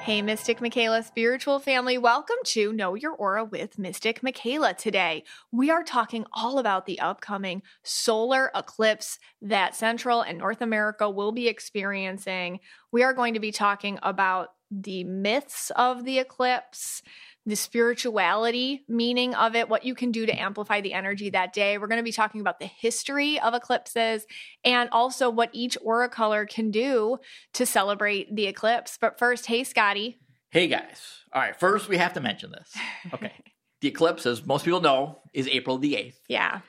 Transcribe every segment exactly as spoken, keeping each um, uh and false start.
Hey, Mystic Michaela spiritual family. Welcome to Know Your Aura with Mystic Michaela. Today, we are talking all about the upcoming solar eclipse that Central and North America will be experiencing. We are going to be talking about the myths of the eclipse, the spirituality meaning of it, what you can do to amplify the energy that day. We're going to be talking about the history of eclipses and also what each aura color can do to celebrate the eclipse. But first, hey, Scotty. Hey, guys. All right, first we have to mention this. Okay. The eclipse, as most people know, is April the eighth. Yeah.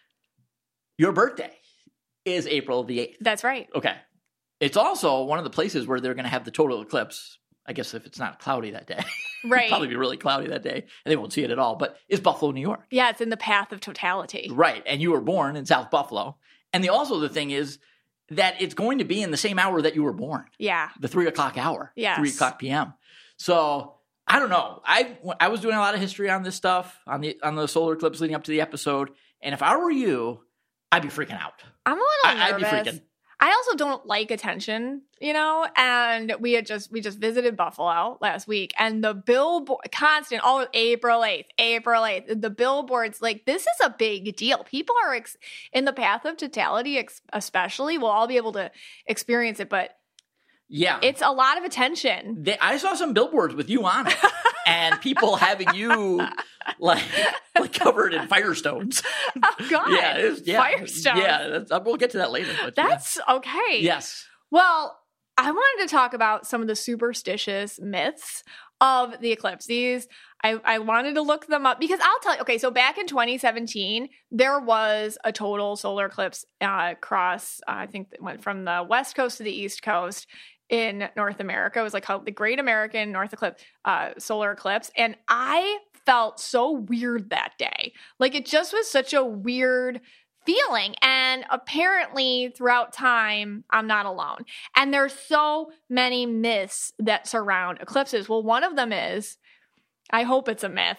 Your birthday is April the eighth. That's right. Okay. It's also one of the places where they're going to have the total eclipse. I guess if it's not cloudy that day. Right. It'll probably be really cloudy that day, and they won't see it at all. But it's Buffalo, New York. Yeah, it's in the path of totality. Right. And you were born in South Buffalo. And the also the thing is that it's going to be in the same hour that you were born. Yeah. The three o'clock hour. Yes. three o'clock p.m. So I don't know. I, I was doing a lot of history on this stuff, on the on the solar eclipse leading up to the episode. And if I were you, I'd be freaking out. I'm a little I, nervous. I'd be freaking. I also don't like attention, you know, and we had just, we just visited Buffalo last week and the billboard, constant, all April eighth, April eighth, the billboards, like this is a big deal. People are ex- in the path of totality, ex- especially, we'll all be able to experience it, but yeah, it's a lot of attention. They, I saw some billboards with you on it and people having you like, like covered in firestones. Oh God. Yeah, it was, yeah. Firestones. Yeah, that's, we'll get to that later. But that's yeah. okay. Yes. Well, I wanted to talk about some of the superstitious myths of the eclipse. These, I, I wanted to look them up because I'll tell you, okay, so back in twenty seventeen, there was a total solar eclipse uh, across, uh, I think it went from the west coast to the east coast in North America. It was like called the Great American North Eclipse, uh, Solar Eclipse. And I felt so weird that day. Like it just was such a weird feeling. And apparently throughout time, I'm not alone. And there's so many myths that surround eclipses. Well, one of them is, I hope it's a myth.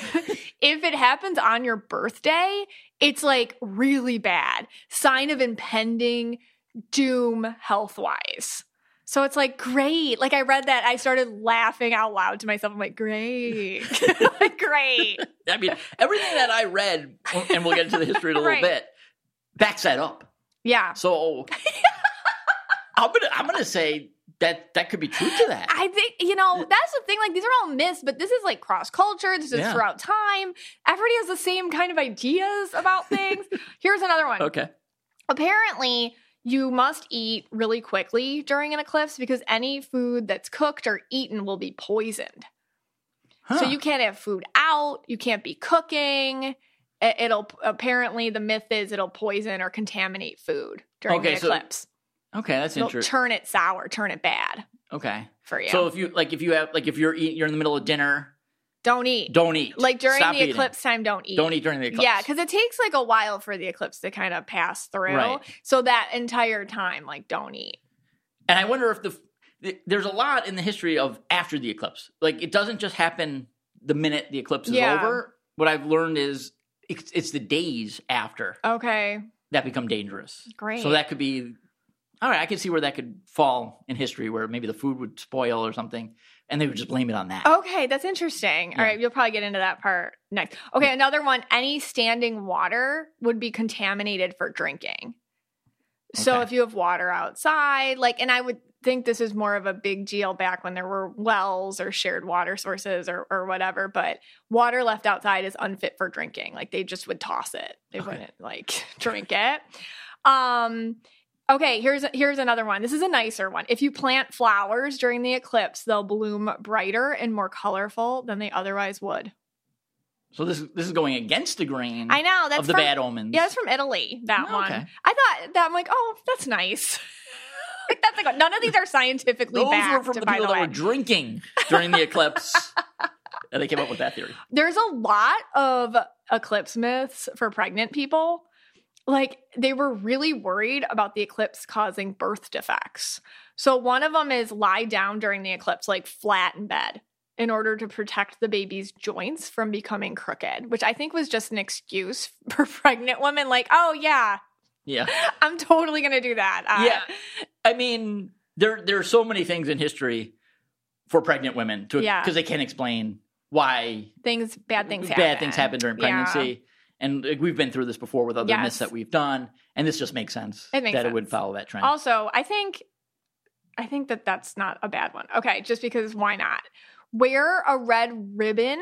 If it happens on your birthday, it's like really bad. Sign of impending doom health-wise. So it's like, great. Like I read that. I started laughing out loud to myself. I'm like, great. Like, great. I mean, everything that I read, and we'll get into the history in a little Right. bit, backs that up. Yeah. So I'm gonna I'm gonna say that that could be true to that. I think, you know, that's the thing. Like, these are all myths, but this is like cross culture. This is Yeah. throughout time. Everybody has the same kind of ideas about things. Here's another one. Okay. Apparently, you must eat really quickly during an eclipse because any food that's cooked or eaten will be poisoned. Huh. So you can't have food out. You can't be cooking. It- It'll apparently the myth is it'll poison or contaminate food during Okay, the so- eclipse. Okay, that's It'll interesting. turn it sour, turn it bad Okay. for you. So if you like if you have like if you're eating you're in the middle of dinner, don't eat. don't eat. Like during Stop the eating. eclipse time, don't eat. Don't eat during the eclipse. Yeah, because it takes like a while for the eclipse to kind of pass through. Right. So that entire time, like, don't eat. And I wonder if the, the there's a lot in the history of after the eclipse. Like it doesn't just happen the minute the eclipse is Yeah. over. What I've learned is it's, it's the days after Okay, that become dangerous. great. So that could be, all right, I could see where that could fall in history, where maybe the food would spoil or something, and they would just blame it on that. Okay, that's interesting. All Yeah. right, you'll probably get into that part next. Okay, another one. Any standing water would be contaminated for drinking. So Okay. if you have water outside, like, and I would think this is more of a big deal back when there were wells or shared water sources or, or whatever, but water left outside is unfit for drinking. Like they just would toss it. They Okay. wouldn't like drink it. Um, okay, here's here's another one. This is a nicer one. If you plant flowers during the eclipse, they'll bloom brighter and more colorful than they otherwise would. So this this is going against the grain I know that's of the from, bad omens. Yeah, that's from Italy. That Oh, one. okay. I thought that I'm like, oh, that's nice. Like, that's like none of these are scientifically Those backed. were from the by people the that way, were drinking during the eclipse, and they came up with that theory. there's a lot of eclipse myths for pregnant people. Like they were really worried about the eclipse causing birth defects. So one of them is lie down during the eclipse, like flat in bed, in order to protect the baby's joints from becoming crooked, which I think was just an excuse for pregnant women. Like, oh yeah, Yeah. I'm totally going to do that. Uh, Yeah. I mean, there there are so many things in history for pregnant women to Yeah. because they can't explain why Things, bad things bad happen. things happen during Yeah. pregnancy. And like, we've been through this before with other Yes. myths that we've done, and this just makes sense It makes that sense. it would follow that trend. Also, I think, I think that that's not a bad one. Okay, just because why not? Wear a red ribbon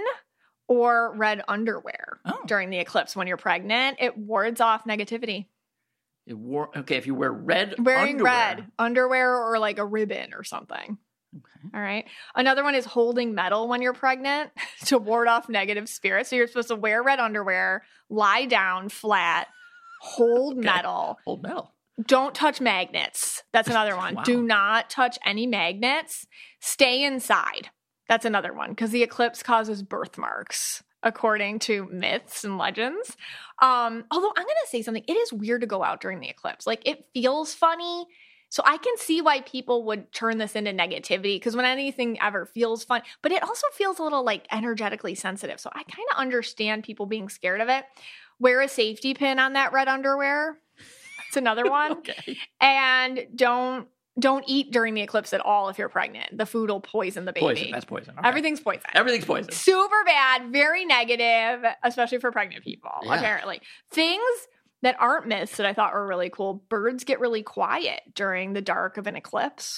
or red underwear Oh. during the eclipse when you're pregnant. It wards off negativity. It wore, okay, if you wear red Wearing underwear, red underwear or like a ribbon or something. Okay. All right. Another one is holding metal when you're pregnant to ward off negative spirits. So you're supposed to wear red underwear, lie down flat, hold Okay. metal. Old metal. Don't touch magnets. That's another one. Wow. Do not touch any magnets. Stay inside. That's another one because the eclipse causes birthmarks, according to myths and legends. Um, although I'm going to say something. It is weird to go out during the eclipse. Like, it feels funny. So I can see why people would turn this into negativity because when anything ever feels fun, but it also feels a little like energetically sensitive. So I kind of understand people being scared of it. Wear a safety pin on that red underwear. That's another one. Okay. And don't don't eat during the eclipse at all if you're pregnant. The food will poison the baby. Poison. That's poison. Okay. Everything's poison. Everything's poison. Super bad, very negative, especially for pregnant people, Yeah. apparently. Things that aren't myths that I thought were really cool. Birds get really quiet during the dark of an eclipse.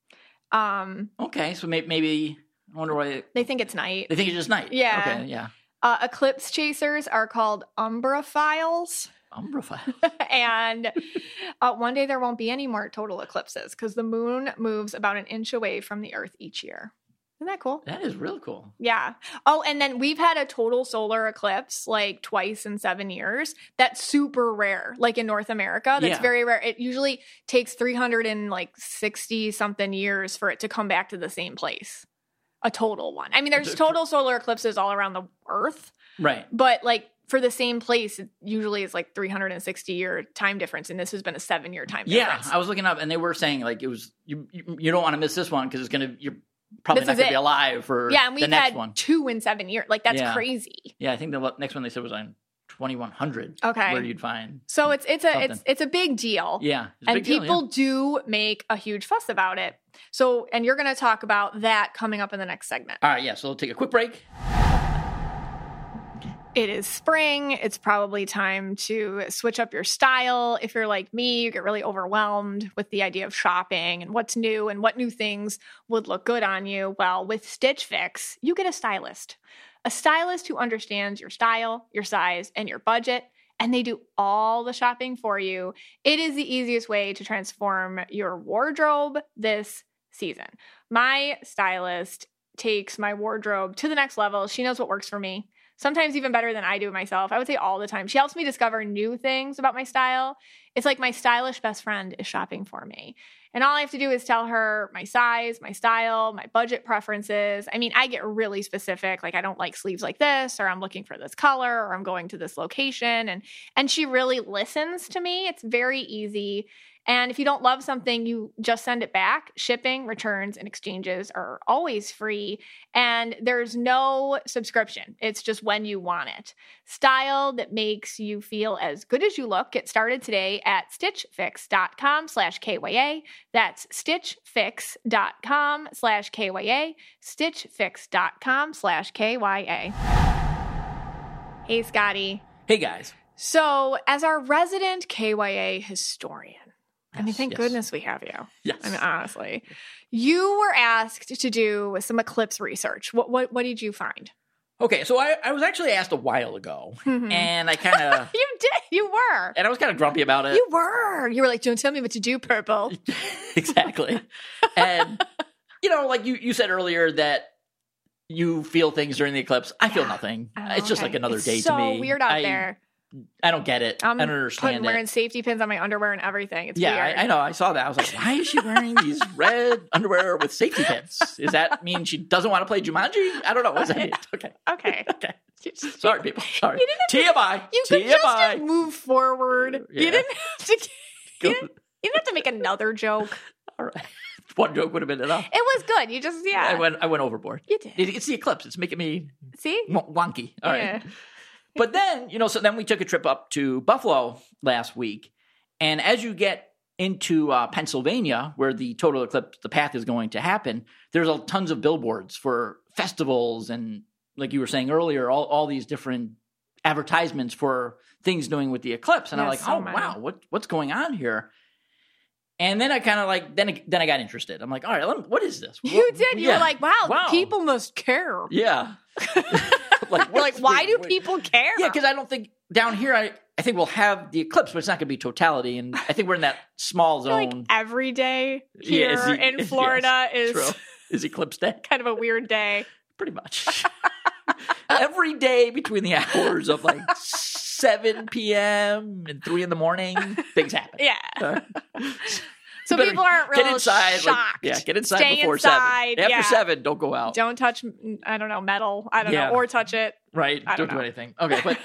Um, Okay, so maybe, maybe I wonder why they think it's night. they think it's just night. Yeah. Okay. Yeah. Uh, eclipse chasers are called umbrophiles. Umbrafile. and uh, one day there won't be any more total eclipses because the moon moves about an inch away from the Earth each year. Isn't that cool? That is really cool. Yeah. Oh, and then we've had a total solar eclipse like twice in seven years. That's super rare. Like in North America, that's Yeah. very rare. It usually takes three hundred sixty something years for it to come back to the same place. A total one. I mean, there's total solar eclipses all around the Earth, Right. but like for the same place, it usually is like three hundred sixty year time difference. And this has been a seven year time Yeah, difference. I was looking up, and they were saying like it was you. You, you don't want to miss this one because it's gonna. You're probably This not is gonna it. be alive for Yeah, and the we've next had one. two in seven years. Like that's Yeah. crazy. Yeah, I think the next one they said was on twenty-one hundred. Okay. Where you'd find. So it's it's a it's Something. it's a big deal. Yeah, it's a And big deal, people yeah. do make a huge fuss about it. So, and you're going to talk about that coming up in the next segment. All right, yeah. So we'll take a quick break. It is spring. It's probably time to switch up your style. If you're like me, you get really overwhelmed with the idea of shopping and what's new and what new things would look good on you. Well, with Stitch Fix, you get a stylist. A stylist who understands your style, your size, and your budget, and they do all the shopping for you. It is the easiest way to transform your wardrobe this season. My stylist takes my wardrobe to the next level. She knows what works for me. Sometimes even better than I do myself. I would say all the time. She helps me discover new things about my style. It's like my stylish best friend is shopping for me. And all I have to do is tell her my size, my style, my budget preferences. I mean, I get really specific. Like I don't like sleeves like this, or I'm looking for this color, or I'm going to this location. And and she really listens to me. It's very easy. And if you don't love something, you just send it back. Shipping, returns, and exchanges are always free. And there's no subscription. It's just when you want it. Style that makes you feel as good as you look. Get started today at stitchfix.com slash KYA. That's stitchfix.com slash KYA. stitchfix.com slash KYA. Hey, Scotty. Hey guys. So, as our resident K Y A historian, I mean, Yes, thank yes. goodness we have you. Yes. I mean, honestly, you were asked to do some eclipse research. What what what did you find? Okay, so I, I was actually asked a while ago, Mhm. and I kind of You did. You were. and I was kind of grumpy about it. You were. You were like, don't tell me what to do, Purple. Exactly. And you know, like you you said earlier that you feel things during the eclipse. I feel Yeah. nothing. Oh, It's just okay. like another It's day so to me. weird out I, there. I don't get it. I'm I don't putting, understand wearing it. safety pins on my underwear and everything. It's Yeah, weird. I, I know. I saw that. I was like, why is she wearing these red underwear with safety pins? Does that mean she doesn't want to play Jumanji? I don't know. What's that? Okay. Okay. Okay. Sorry, people. Sorry. You didn't T M I. You could T M just I. have moved forward. Yeah. You didn't have to. Go- You didn't, you didn't have to make another joke. All right. One joke would have been enough. It was good. You just yeah. I went. I went overboard. You did. It- It's the eclipse. It's making me See? w- wonky. All right. Yeah. But then, you know, so then we took a trip up to Buffalo last week. And as you get into uh, Pennsylvania, where the total eclipse, the path is going to happen, there's a, tons of billboards for festivals and, like you were saying earlier, all, all these different advertisements for things doing with the eclipse. And Yeah, I'm like, so oh, many. wow, what what's going on here? And then I kind of like, then then I got interested. I'm like, all right, let me, what is this? You What- did. You yeah. were like, wow, Wow. people must care. Yeah. like, You're like, what's- why do wait, wait. people care? Yeah, because I don't think down here, I, I think we'll have the eclipse, but it's not going to be totality. And I think we're in that small I feel like zone. every day Yeah, here is the- in yes, Florida is True. Is eclipse day? kind of a weird day. Pretty much. Every day between the hours of like seven p.m. and three in the morning, things happen. Yeah. Uh, So better people aren't get real inside. Like, shocked. yeah, get inside Stay before inside, seven. After yeah. seven, don't go out. Don't touch, I don't know, metal. I don't Yeah. know. Or touch it. right. I Don't, don't do know. anything. Okay, but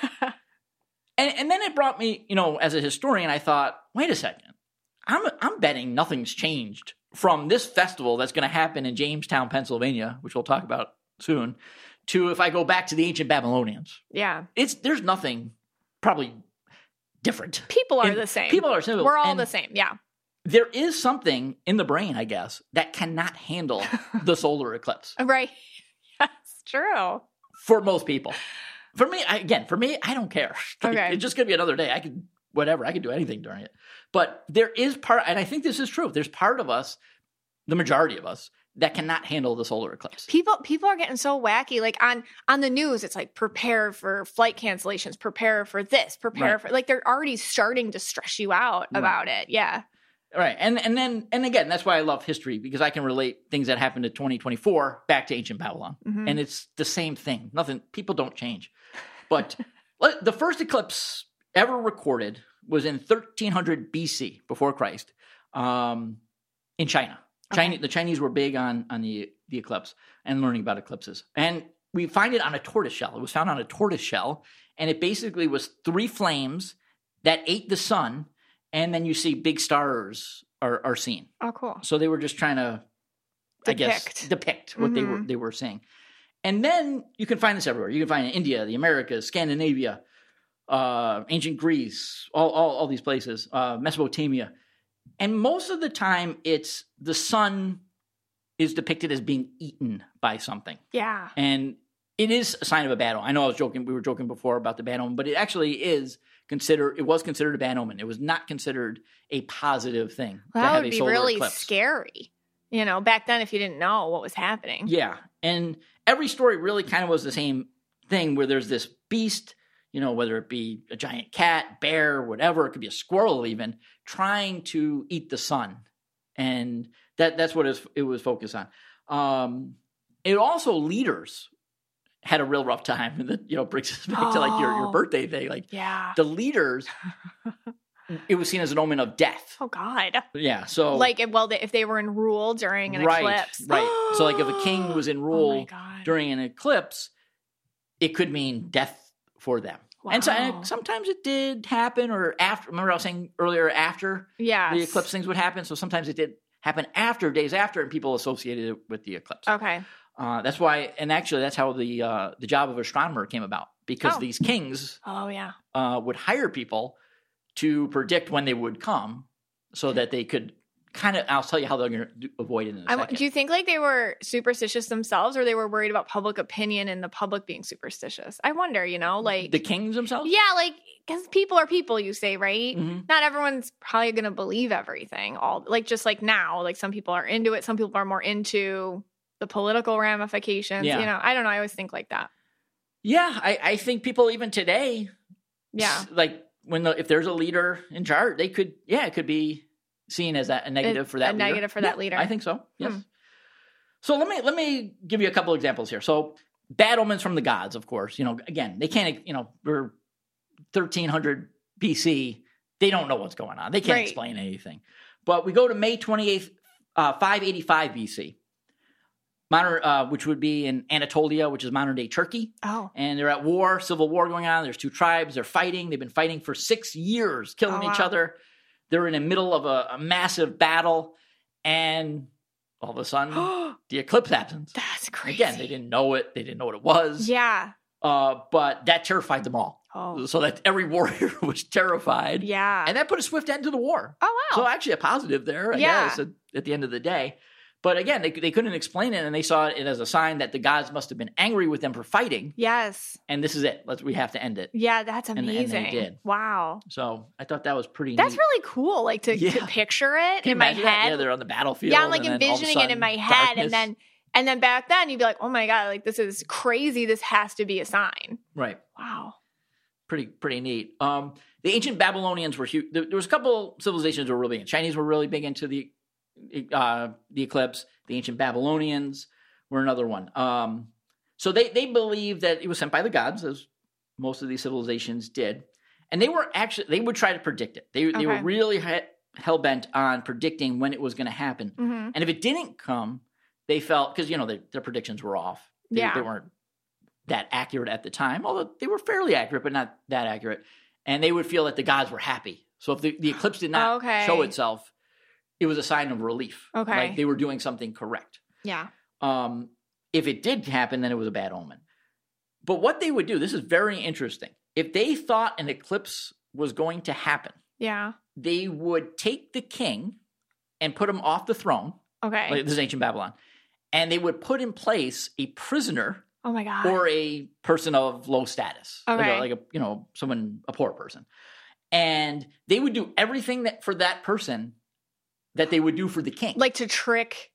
and and then it brought me, you know, as a historian, I thought, wait a second, I'm I'm betting nothing's changed from this festival that's going to happen in Jamestown, Pennsylvania, which we'll talk about soon, to if I go back to the ancient Babylonians. Yeah. It's there's nothing probably different. People are And the same. People are simple. We're all And the same. Yeah. there is something in the brain, I guess, that cannot handle the solar eclipse Right. Yes, true. for most people. For me, I, again, for me, I don't care. Like, Okay. It's just going to be another day. I could, whatever, I could do anything during it. But there is part, and I think this is true, there's part of us, the majority of us, that cannot handle the solar eclipse. People people are getting so wacky. Like on on the news, it's like prepare for flight cancellations, prepare for this, prepare Right. for like they're already starting to stress you out Right. about it. Yeah. Right. And and then, and again, that's why I love history, because I can relate things that happened in twenty twenty-four back to ancient Babylon. Mhm. And it's the same thing. Nothing, people don't change. But let- the first eclipse ever recorded was in thirteen hundred B C, before Christ, um, in China. China. Okay. The Chinese were big on, on the, the eclipse and learning about eclipses. And we find it on a tortoise shell. It was found on a tortoise shell, and it basically was three flames that ate the sun, and then you see big stars are, are seen. Oh, cool. So they were just trying to, I guess, Depict. depict what they were Mhm. they were seeing. And then you can find this everywhere. You can find it in India, the Americas, Scandinavia, uh, ancient Greece, all, all, all these places, uh, Mesopotamia. And most of the time, it's the sun is depicted as being eaten by something. Yeah. And it is a sign of a bad omen. I know I was joking. We were joking before about the bad omen, but it actually is considered, it was considered a bad omen. It was not considered a positive thing Well, to that have would a be solar really eclipse. scary. You know, back then if you didn't know what was happening. Yeah. And every story really kind of was the same thing, where there's this beast, you know, whether it be a giant cat, bear, whatever, it could be a squirrel even, trying to eat the sun. And that that's what it was, it was focused on. Um, it also, leaders had a real rough time. And that, you know, brings us back to like your, your Oh. birthday thing. Like Yeah. the leaders, it was seen as an omen of death. Oh God. Yeah. So Like if- well, if they were in rule during an right, eclipse. right. So like if a king was in Oh rule my God. during an eclipse, it could mean death for them. And, so, Wow. and sometimes it did happen, or after. Remember, I was saying earlier, after Yes. the eclipse, things would happen. So sometimes it did happen after, days after, and people associated it with the eclipse. Okay. Uh, that's why, and actually, that's how the uh, the job of astronomer came about, because Oh. these kings Oh yeah. uh, would hire people to predict when they would come, so that they could kind of. I'll tell you how they're going to avoid it in a I, w- second. do you think like they were superstitious themselves, or they were worried about public opinion and the public being superstitious? I wonder. You know, like the kings themselves. yeah, like because people are people, you say, right? Mhm. Not everyone's probably going to believe everything. All like just like now, like some people are into it, some people are more into the political ramifications. Yeah. You know, I don't know. I always think like that. Yeah, I, I think people even today, Yeah. s- like when the, if there's a leader in charge, they could, yeah, it could be seen as that a negative A- for that a leader. negative for that Yeah, leader. I think so. Yes. Hmm. So let me let me give you a couple examples here. So bad omens from the gods, of course. You know, again, they can't. You know, we're thirteen hundred B C. They don't know what's going on. They can't Right. explain anything. But we go to May twenty-eighth, uh, five eighty-five B C. Modern, uh, which would be in Anatolia, which is modern day Turkey. Oh. And they're at war, civil war going on. There's two tribes. They're fighting. They've been fighting for six years, killing Oh, each wow. other. They're in the middle of a, a massive battle. And all of a sudden, the eclipse happens. That's crazy. Again, they didn't know it. They didn't know what it was. Yeah. Uh, but that terrified them all. Oh. So that every warrior was terrified. Yeah. And that put a swift end to the war. Oh wow. So actually a positive there, I Yeah. guess, at, at the end of the day. But again, they, they couldn't explain it, and they saw it as a sign that the gods must have been angry with them for fighting. Yes. And this is it. Let's we have to end it. Yeah, that's And- and amazing. they did. Wow. So I thought that was pretty That's neat. really cool, like to, Yeah. to picture it Can you in my imagine that? head. Yeah, they're on the battlefield. Yeah, I'm like and then all of a envisioning it in sudden, my head, darkness. and then and then back then you'd be like, oh my god, like this is crazy. This has to be a sign. Right. Wow. Pretty pretty neat. Um, the ancient Babylonians were huge. There, there was a couple civilizations that were really big. Chinese were really big into the uh, the eclipse. The ancient Babylonians were another one. Um, so they they believed that it was sent by the gods, as most of these civilizations did, and they were actually they would try to predict it. They they were Okay. really he- hell bent on predicting when it was going to happen. hmm And if it didn't come, they felt because you know their, their predictions were off. They, Yeah. they weren't that accurate at the time, although they were fairly accurate, but not that accurate. And they would feel that the gods were happy. So if the, the eclipse did not Okay. show itself, it was a sign of relief. Okay. Like they were doing something correct. Yeah. Um, if it did happen, then it was a bad omen. But what they would do, this is very interesting. If they thought an eclipse was going to happen, Yeah. they would take the king and put him off the throne. Okay. Like, this is ancient Babylon. And they would put in place a prisoner oh my god. or a person of low status. Like Okay. a, like a, you know, someone, a poor person. And they would do everything that for that person that they would do for the king. like to trick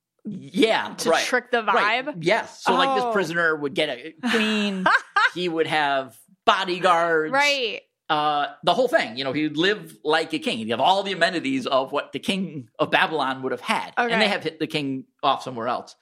yeah, to right. trick the Right. vibe. Yes. So like this Oh. prisoner would get a queen. He would have bodyguards. Right. Uh, the whole thing, you know, he'd live like a king. He'd have all the amenities of what the king of Babylon would have had. Okay. And they have hit the king off somewhere else.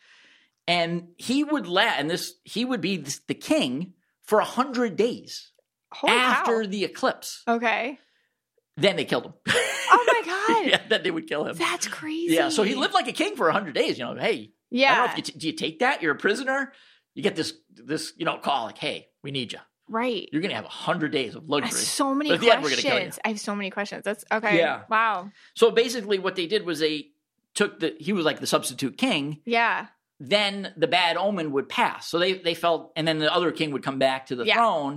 And he would la- and this, he would be this, the king for a hundred days Holy after cow. the eclipse. Okay. Then they killed him. Oh my god. yeah, then they would kill him. That's crazy. Yeah, so he lived like a king for a hundred days. You know, hey, I don't know Yeah. if you t- do you take that? You're a prisoner. You get this, this, you know, call like, hey, we need you. Right. You're gonna have a hundred days of I luxury. have so many But at the end, we're gonna kill you. questions. I have so many questions. That's okay. Yeah. Wow. So basically, what they did was they took the. He was like the substitute king. Yeah. Then the bad omen would pass. So they they felt, and then the other king would come back to the Yeah. throne,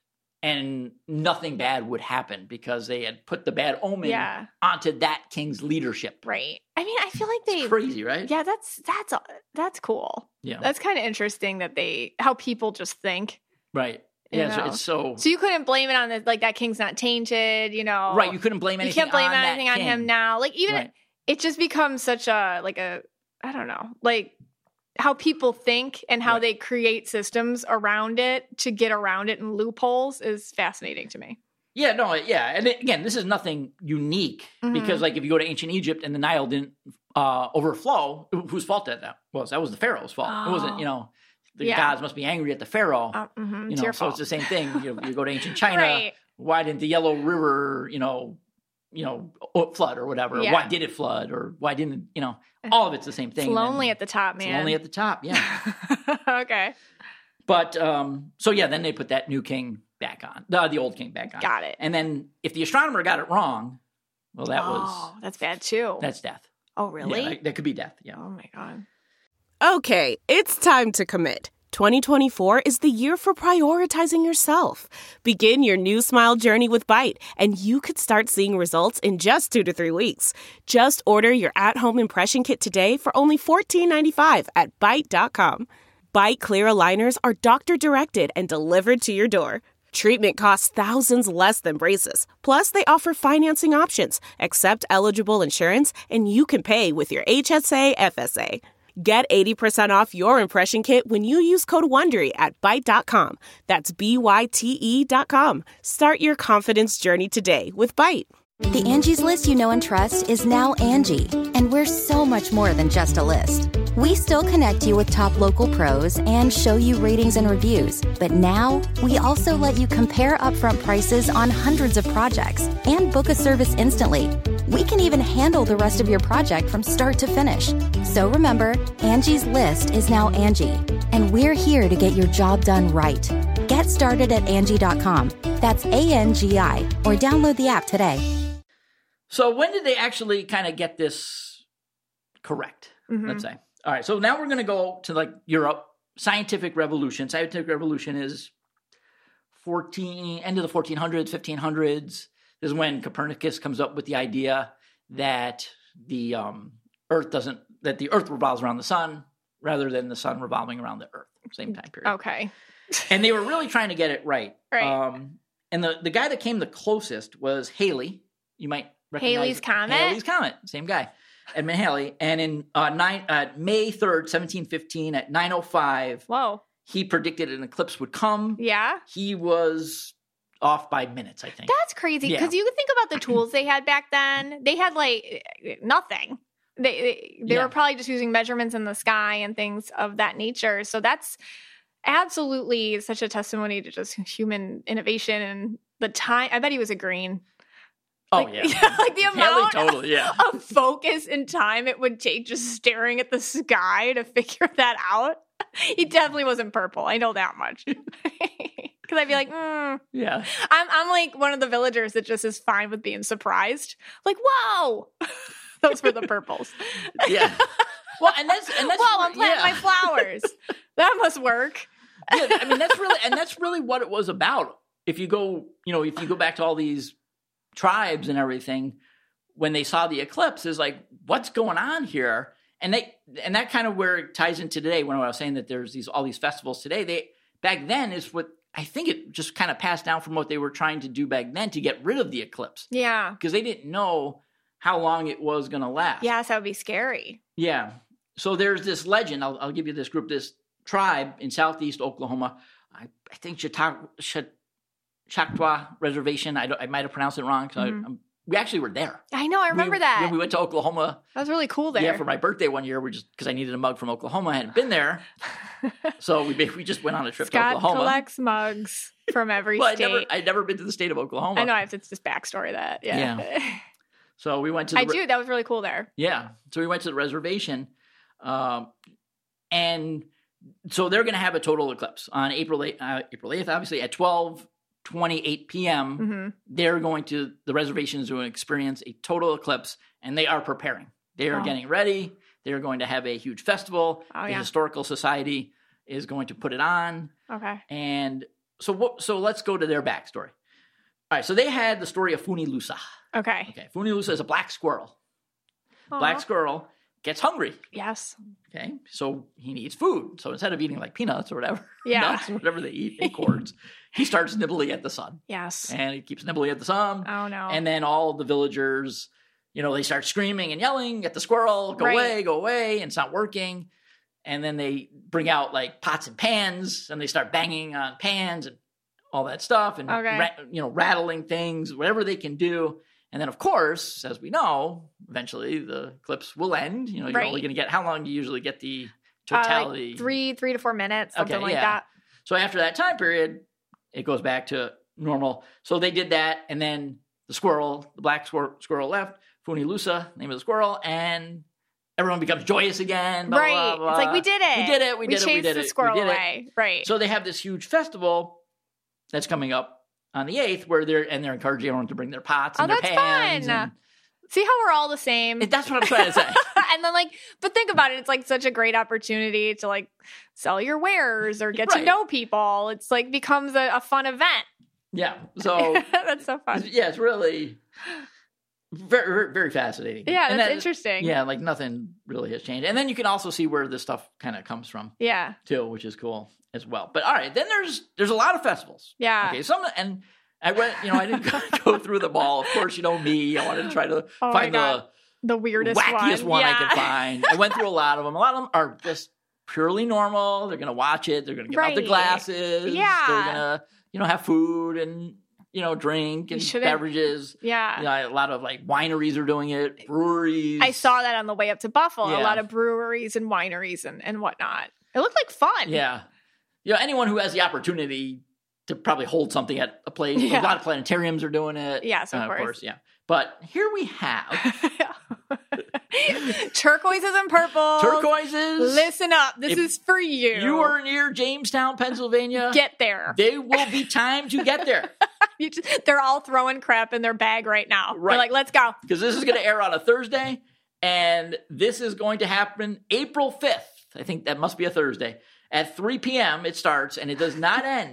and nothing bad would happen because they had put the bad omen Yeah. onto that king's leadership. Right. I mean, I feel like they. It's crazy, right? Yeah. That's that's that's cool. Yeah. That's kind of interesting that they how people just think. Right. You Yeah. So know. it's so. So you couldn't blame it on the like that king's not tainted. You know. Right. You couldn't blame You anything. can't blame on that anything on king. him now. Like even Right. it just becomes such a like a I don't know like how people think and how Right. they create systems around it to get around it and loopholes is fascinating to me. Yeah, no, yeah. And it- again, this is nothing unique Mhm. because, like, if you go to ancient Egypt and the Nile didn't uh, overflow, whose fault that that was? That was the Pharaoh's fault. It wasn't, you know, the Yeah. gods must be angry at the Pharaoh. Uh, mhm, you it's know, your so fault. it's the same thing. You, you go to ancient China. Right. Why didn't the Yellow River, you know, you know, o- flood or whatever? Yeah. Why did it flood? Or why didn't, you know, all of it's the same thing. It's lonely And at the top, it's man. lonely at the top, yeah. Okay. But um, so yeah, then they put that new king back on, the, the old king back on. Got it. And then if the astronomer got it wrong, well, that was Oh, that's bad too. that's death. oh, really? Yeah, that, that could be death. Yeah. Oh my god. Okay, it's time to commit. twenty twenty-four is the year for prioritizing yourself. Begin your new smile journey with Byte, and you could start seeing results in just two to three weeks. Just order your at-home impression kit today for only fourteen ninety-five at byte dot com. Byte clear aligners are doctor-directed and delivered to your door. Treatment costs thousands less than braces. Plus, they offer financing options, accept eligible insurance, and you can pay with your H S A F S A. Get eighty percent off your impression kit when you use code WONDERY at byte dot com. That's B Y T E dot com. Start your confidence journey today with Byte. The Angie's List you know and trust is now Angie, and we're so much more than just a list. We still connect you with top local pros and show you ratings and reviews, but now we also let you compare upfront prices on hundreds of projects and book a service instantly. We can even handle the rest of your project from start to finish. So remember, Angie's List is now Angie, and we're here to get your job done right. Get started at Angie dot com. That's A N G I, or download the app today. So when did they actually kind of get this correct? Mhm. Let's say. All right. So now we're going to go to like Europe. Scientific revolution. Scientific revolution is fourteen end of the fourteen hundreds, fifteen hundreds. This is when Copernicus comes up with the idea that the um, Earth doesn't, that the Earth revolves around the sun rather than the sun revolving around the Earth. Same time period. Okay. And they were really trying to get it right. Right. Um, and the, the guy that came the closest was Halley. You might recognize Halley's Comet? Halley's Comet. Same guy. Edmund Halley. And in uh, nine, uh, May third, seventeen fifteen at nine oh five, Whoa. he predicted an eclipse would come. Yeah. He was off by minutes, I think. That's crazy Yeah. because you think about the tools they had back then. They had like nothing. They they, they Yeah. were probably just using measurements in the sky and things of that nature. So that's absolutely such a testimony to just human innovation and the time. I bet he was agreeing. oh, Like, yeah. like the Halley, amount totally, yeah. of focus and time it would take just staring at the sky to figure that out. He definitely wasn't purple. I know that much. Because I'd be like, mm. Yeah. I'm I'm like one of the villagers that just is fine with being surprised. Like, whoa, those were the purples. Yeah. Well, and that's, and that's, Whoa, I'm planting yeah. my flowers. That must work. Yeah, I mean, that's really, and that's really what it was about. If you go, you know, if you go back to all these tribes and everything, when they saw the eclipse, is like, what's going on here? And they, and that kind of where it ties in today. When I was saying that there's these all these festivals today, they back then is what I think it just kind of passed down from what they were trying to do back then to get rid of the eclipse Yeah. because they didn't know how long it was going to last. Yes, that would be scary. Yeah. So there's this legend. I'll, I'll give you this group, this tribe in southeast Oklahoma. I, I think Chautauqua, Choctaw Reservation. I, don't, I might have pronounced it wrong. Cause Mhm. I, I'm, we actually were there. I know. I remember we, that. When we went to Oklahoma. That was really cool there. Yeah, for my birthday one year, we just because I needed a mug from Oklahoma. I hadn't been there, so we we just went on a trip Scott to Oklahoma. collects mugs from every well, I'd state. never I'd never been to the state of Oklahoma. I know. I have to just backstory that. Yeah. So we went to. The I re- do. That was really cool there. Yeah. So we went to the reservation, um, and so they're going to have a total eclipse on April eighth, uh, April eighth, obviously at twelve twenty-eight p.m. hmm They're going to the reservation is going to experience a total eclipse, and they are preparing. They are Oh. getting ready. They are going to have a huge festival. Oh, the yeah. Historical Society is going to put it on, Okay. and so what? So let's go to their backstory. All right. So they had the story of Funilusa. Okay. Okay, Funilusa is a black squirrel. Black Aw. squirrel gets hungry. Yes. Okay, so he needs food. So instead of eating like peanuts or whatever, Yeah. nuts, whatever they eat, acorns, he starts nibbling at the sun, Yes. and he keeps nibbling at the sun. Oh no. And then all the villagers, you know, they start screaming and yelling at the squirrel, "Go Right. away, go away!" And it's not working. And then they bring out like pots and pans, and they start banging on pans and all that stuff, and Okay. ra- you know, rattling things, whatever they can do. And then, of course, as we know, eventually the eclipse will end. You know, you're Right. only going to get, how long do you usually get the Uh, like totality? three, three to four minutes, something Okay, like yeah. that. So after that time period, it goes back to normal. So they did that, and then the squirrel, the black squirrel, squirrel left, Funilusa, name of the squirrel, and everyone becomes joyous again. Blah, Right. blah, blah, It's like blah. we did it. We did it. We, We did it. We chased did the it. squirrel we did it. away. Right. So they have this huge festival that's coming up on the eighth, where they're and they're encouraging everyone to bring their pots Oh, and their that's pans. fun. And, See how we're all the same. and that's what I'm trying to say. and then like, but think about it. It's like such a great opportunity to like sell your wares or get Right. to know people. It's like becomes a, a fun event. Yeah. So That's so fun. yeah, it's really very, very, very fascinating. Yeah, And that's that- interesting. Yeah, like nothing really has changed. And then you can also see where this stuff kind of comes from Yeah. too, which is cool as well. But all right, then there's there's a lot of festivals. Yeah. Okay, some and I went, you know, I didn't go through them all. Of course, you know me. I wanted to try to Oh my find God. the The weirdest wackiest one, Yeah. I could find. I went through a lot of them. A lot of them are just purely normal. They're gonna watch it. They're gonna get out the Right. glasses. Yeah. They're gonna, you know, have food and you know, drink You and shouldn't- beverages. Yeah. You know, a lot of like wineries are doing it, breweries. I saw that on the way up to Buffalo. Yeah. A lot of breweries and wineries and, and whatnot. It looked like fun. Yeah. You know, anyone who has the opportunity to probably hold something at a place. Yeah. A lot of planetariums are doing it. Yes, of uh, course. yeah. But here we have Turquoises and purples. turquoises. Listen up. This If is for you. You are near Jamestown, Pennsylvania. Get there. There will be time to get there You just, they're all throwing crap in their bag right now. Right. They're like, let's go. because this is going to air on a Thursday, and this is going to happen April fifth. I think that must be a Thursday at three p.m. It starts, and it does not end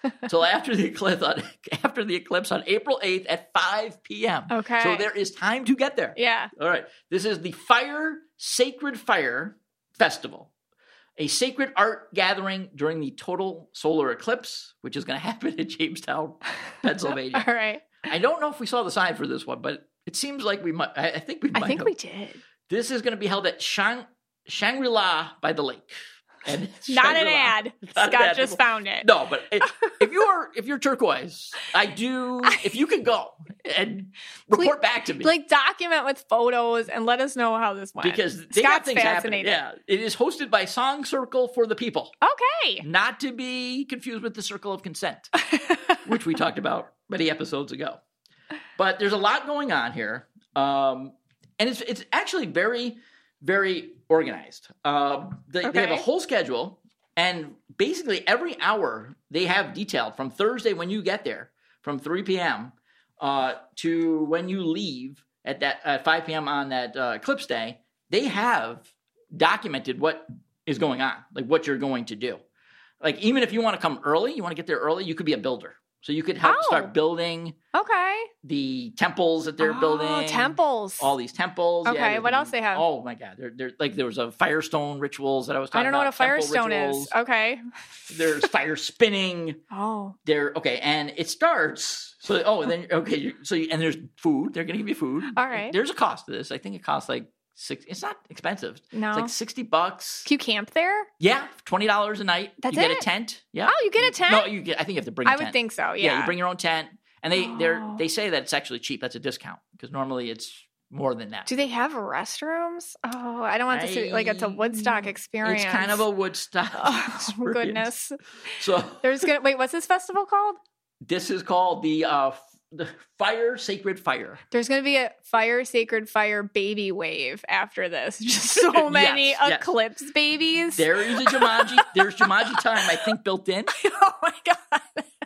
till after the eclipse on after the eclipse on April eighth at five p.m. Okay. So there is time to get there. Yeah. All right. This is the Fire Sacred Fire Festival, a sacred art gathering during the total solar eclipse, which is going to happen in Jamestown, Pennsylvania. All right. I don't know if we saw the sign for this one, but it seems like we might. I, I think we might. I think have. we did. This is going to be held at Shang, Shangri-La by the lake. And Not an Shangri-La. ad. Not an Scott ad. just found it. No, but if, if you're if you're turquoise, I do. If you can go and report back to me, Like document with photos and let us know how this went. because they got Scott's things happening. fascinated. Yeah, it is hosted by Song Circle for the People, Okay. not to be confused with the Circle of Consent, which we talked about many episodes ago. But there's a lot going on here, um, and it's it's actually very very organized. Um, they, they have a Okay. whole schedule, and basically every hour they have detailed from Thursday when you get there, from three p.m. Uh, to when you leave at that at five p.m. on that uh, eclipse day. They have documented what is going on, like what you're going to do. Like even if you want to come early, you want to get there early, you could be a builder. So you could help Oh. start building Okay. the temples that they're Oh, building. temples. All these temples. Okay, Yeah, what there's- else they have? Oh my God. There, there, like there was a firestone rituals that I was talking I don't know about. what a firestone temple is. rituals. Okay. There's fire spinning. Oh. There, okay, and it starts. So, oh, and then okay, you- so you, and there's food. They're going to give you food. All right. There's a cost to this. I think it costs like six. It's not expensive. No. It's like sixty bucks. Can you camp there? Yeah, twenty dollars a night. That's you get it? a tent. Yeah. Oh, you get a tent? No, you get. I think you have to bring. a I would tent. think so. Yeah, Yeah. you bring your own tent, and they they're Oh. they say that it's actually cheap. That's a discount because normally it's more than that. Do they have restrooms? Oh, I don't want this to like it's a Woodstock experience. It's kind of a Woodstock. Oh experience. goodness. So There's gonna wait. What's this festival called? this is called the uh the Fire Sacred Fire. There's gonna be a fire, sacred fire baby wave after this. Just so many Yes, yes. eclipse babies. There is a Jumanji. There's Jumanji time, I think, built in. Oh my god.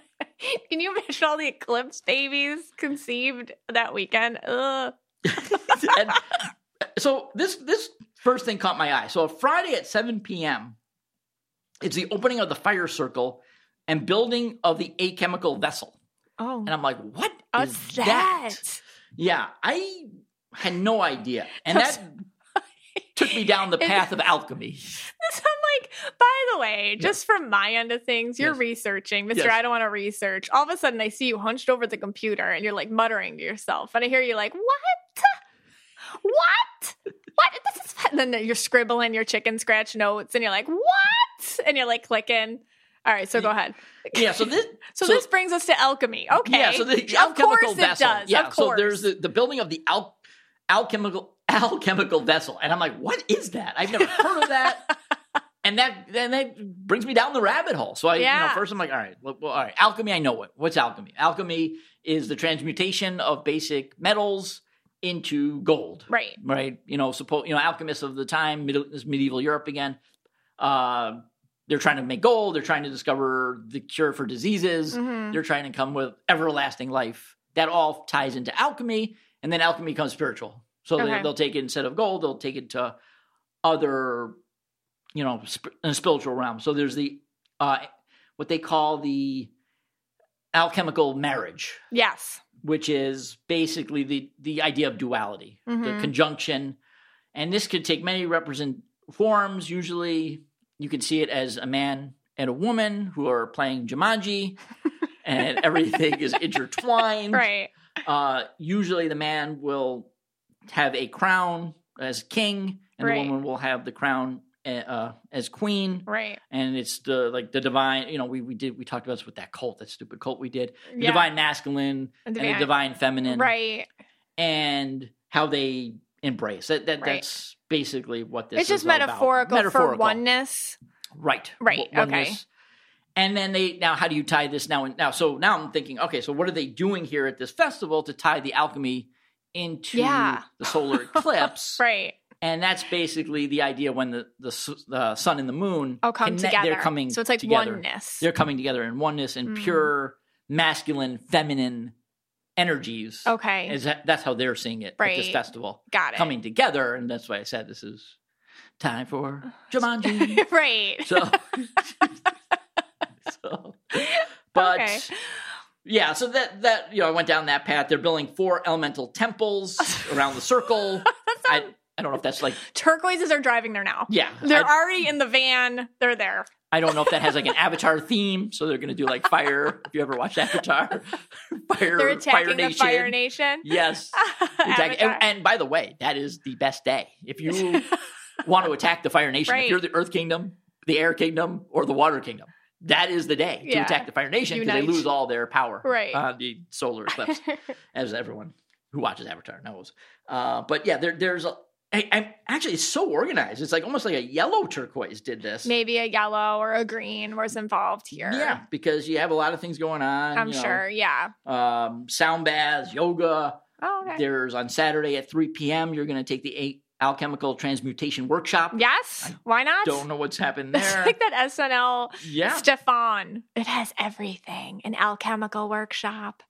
Can you imagine all the eclipse babies conceived that weekend? Ugh. And so this this first thing caught my eye. So Friday at seven p.m., it's the opening of the fire circle and building of the alchemical vessel. Oh, And I'm like, what is what's that? that? Yeah, I had no idea. And That's- that took me down the path of alchemy. So I'm like, by the way, just from my end of things, you're Yes. researching, Mister Yes. I don't want to research. All of a sudden, I see you hunched over the computer and you're like muttering to yourself. And I hear you like, what? What? What? This is and then you're scribbling your chicken scratch notes and you're like, what? And you're like clicking. All right, so go ahead. Yeah, so this So, this brings us to alchemy. Okay. Yeah, so the of alchemical course vessel. it does. Yeah, of so course. there's the, the building of the al- alchemical alchemical vessel, and I'm like, what is that? I've never heard of that. And that then that brings me down the rabbit hole. So I, you know, Yeah. first I'm like, all right, well, all right, alchemy. I know what. What's alchemy? Alchemy is the transmutation of basic metals into gold. Right. Right. You know, suppose you know, alchemists of the time, middle, this medieval Europe again. Uh, they're trying to make gold. They're trying to discover the cure for diseases. Mhm. They're trying to come with everlasting life. That all ties into alchemy, and then alchemy becomes spiritual. So Okay. they, they'll take it instead of gold, they'll take it to other, you know, sp- in a spiritual realm. So there's the uh, what they call the alchemical marriage, Yes. which is basically the the idea of duality, the Mhm. conjunction, and this could take many represent forms. Usually, you can see it as a man and a woman who are playing Jumanji, and everything is intertwined. Right. Uh, usually, the man will have a crown as king, and Right. the woman will have the crown uh, as queen. Right. And it's the like the divine. You know, we we did we talked about this with that cult, that stupid cult we did. The Yeah. divine masculine and the Divine- divine feminine, Right. and how they embrace that. That Right. that's basically what this. It's just is all about. metaphorical, for Metaphorical. oneness. Right. Right, W- okay. oneness. And then they now, how do you tie this now? And now, so now I'm thinking, okay, so what are they doing here at this festival to tie the alchemy into Yeah. the solar eclipse? Right. And that's basically the idea when the the, s- the sun and the moon Oh, come connect- together. They're coming. So it's like together. oneness. They're coming together in oneness and Mm. pure masculine, feminine energies. Okay. Is that, that's how they're seeing it at this Right. festival. Got it. Coming together, and that's why I said this is time for Jumanji. Right. So, so, But Okay. yeah, so that that you know, I went down that path. They're building four elemental temples around the circle. I I don't know if that's like Turquoises are driving there now. yeah. They're I, already in the van. They're there. I don't know if that has like an Avatar theme, so they're going to do like fire. If you ever watched Avatar, fire, They're attacking Fire the Nation. Fire Nation. Yes. Attack- Avatar. and, and by the way, that is the best day if you want to attack the Fire Nation. Right. If you're the Earth Kingdom, the Air Kingdom, or the Water Kingdom, that is the day to Yeah. attack the Fire Nation because they Unite. lose all their power Right. on the solar eclipse, as everyone who watches Avatar knows. Uh, but yeah, there, there's a. I, I'm actually it's so organized. It's like almost like a yellow turquoise did this. Maybe a yellow or a green was involved here. Yeah, because you have a lot of things going on. I'm you know, sure. Yeah. Um, sound baths, yoga. Oh, okay. There's on Saturday at three p.m. You're going to take the eight alchemical transmutation workshop. Yes. Why not? Don't know what's happened It's there. like that S N L Yeah. Stefan. It has everything. An alchemical workshop.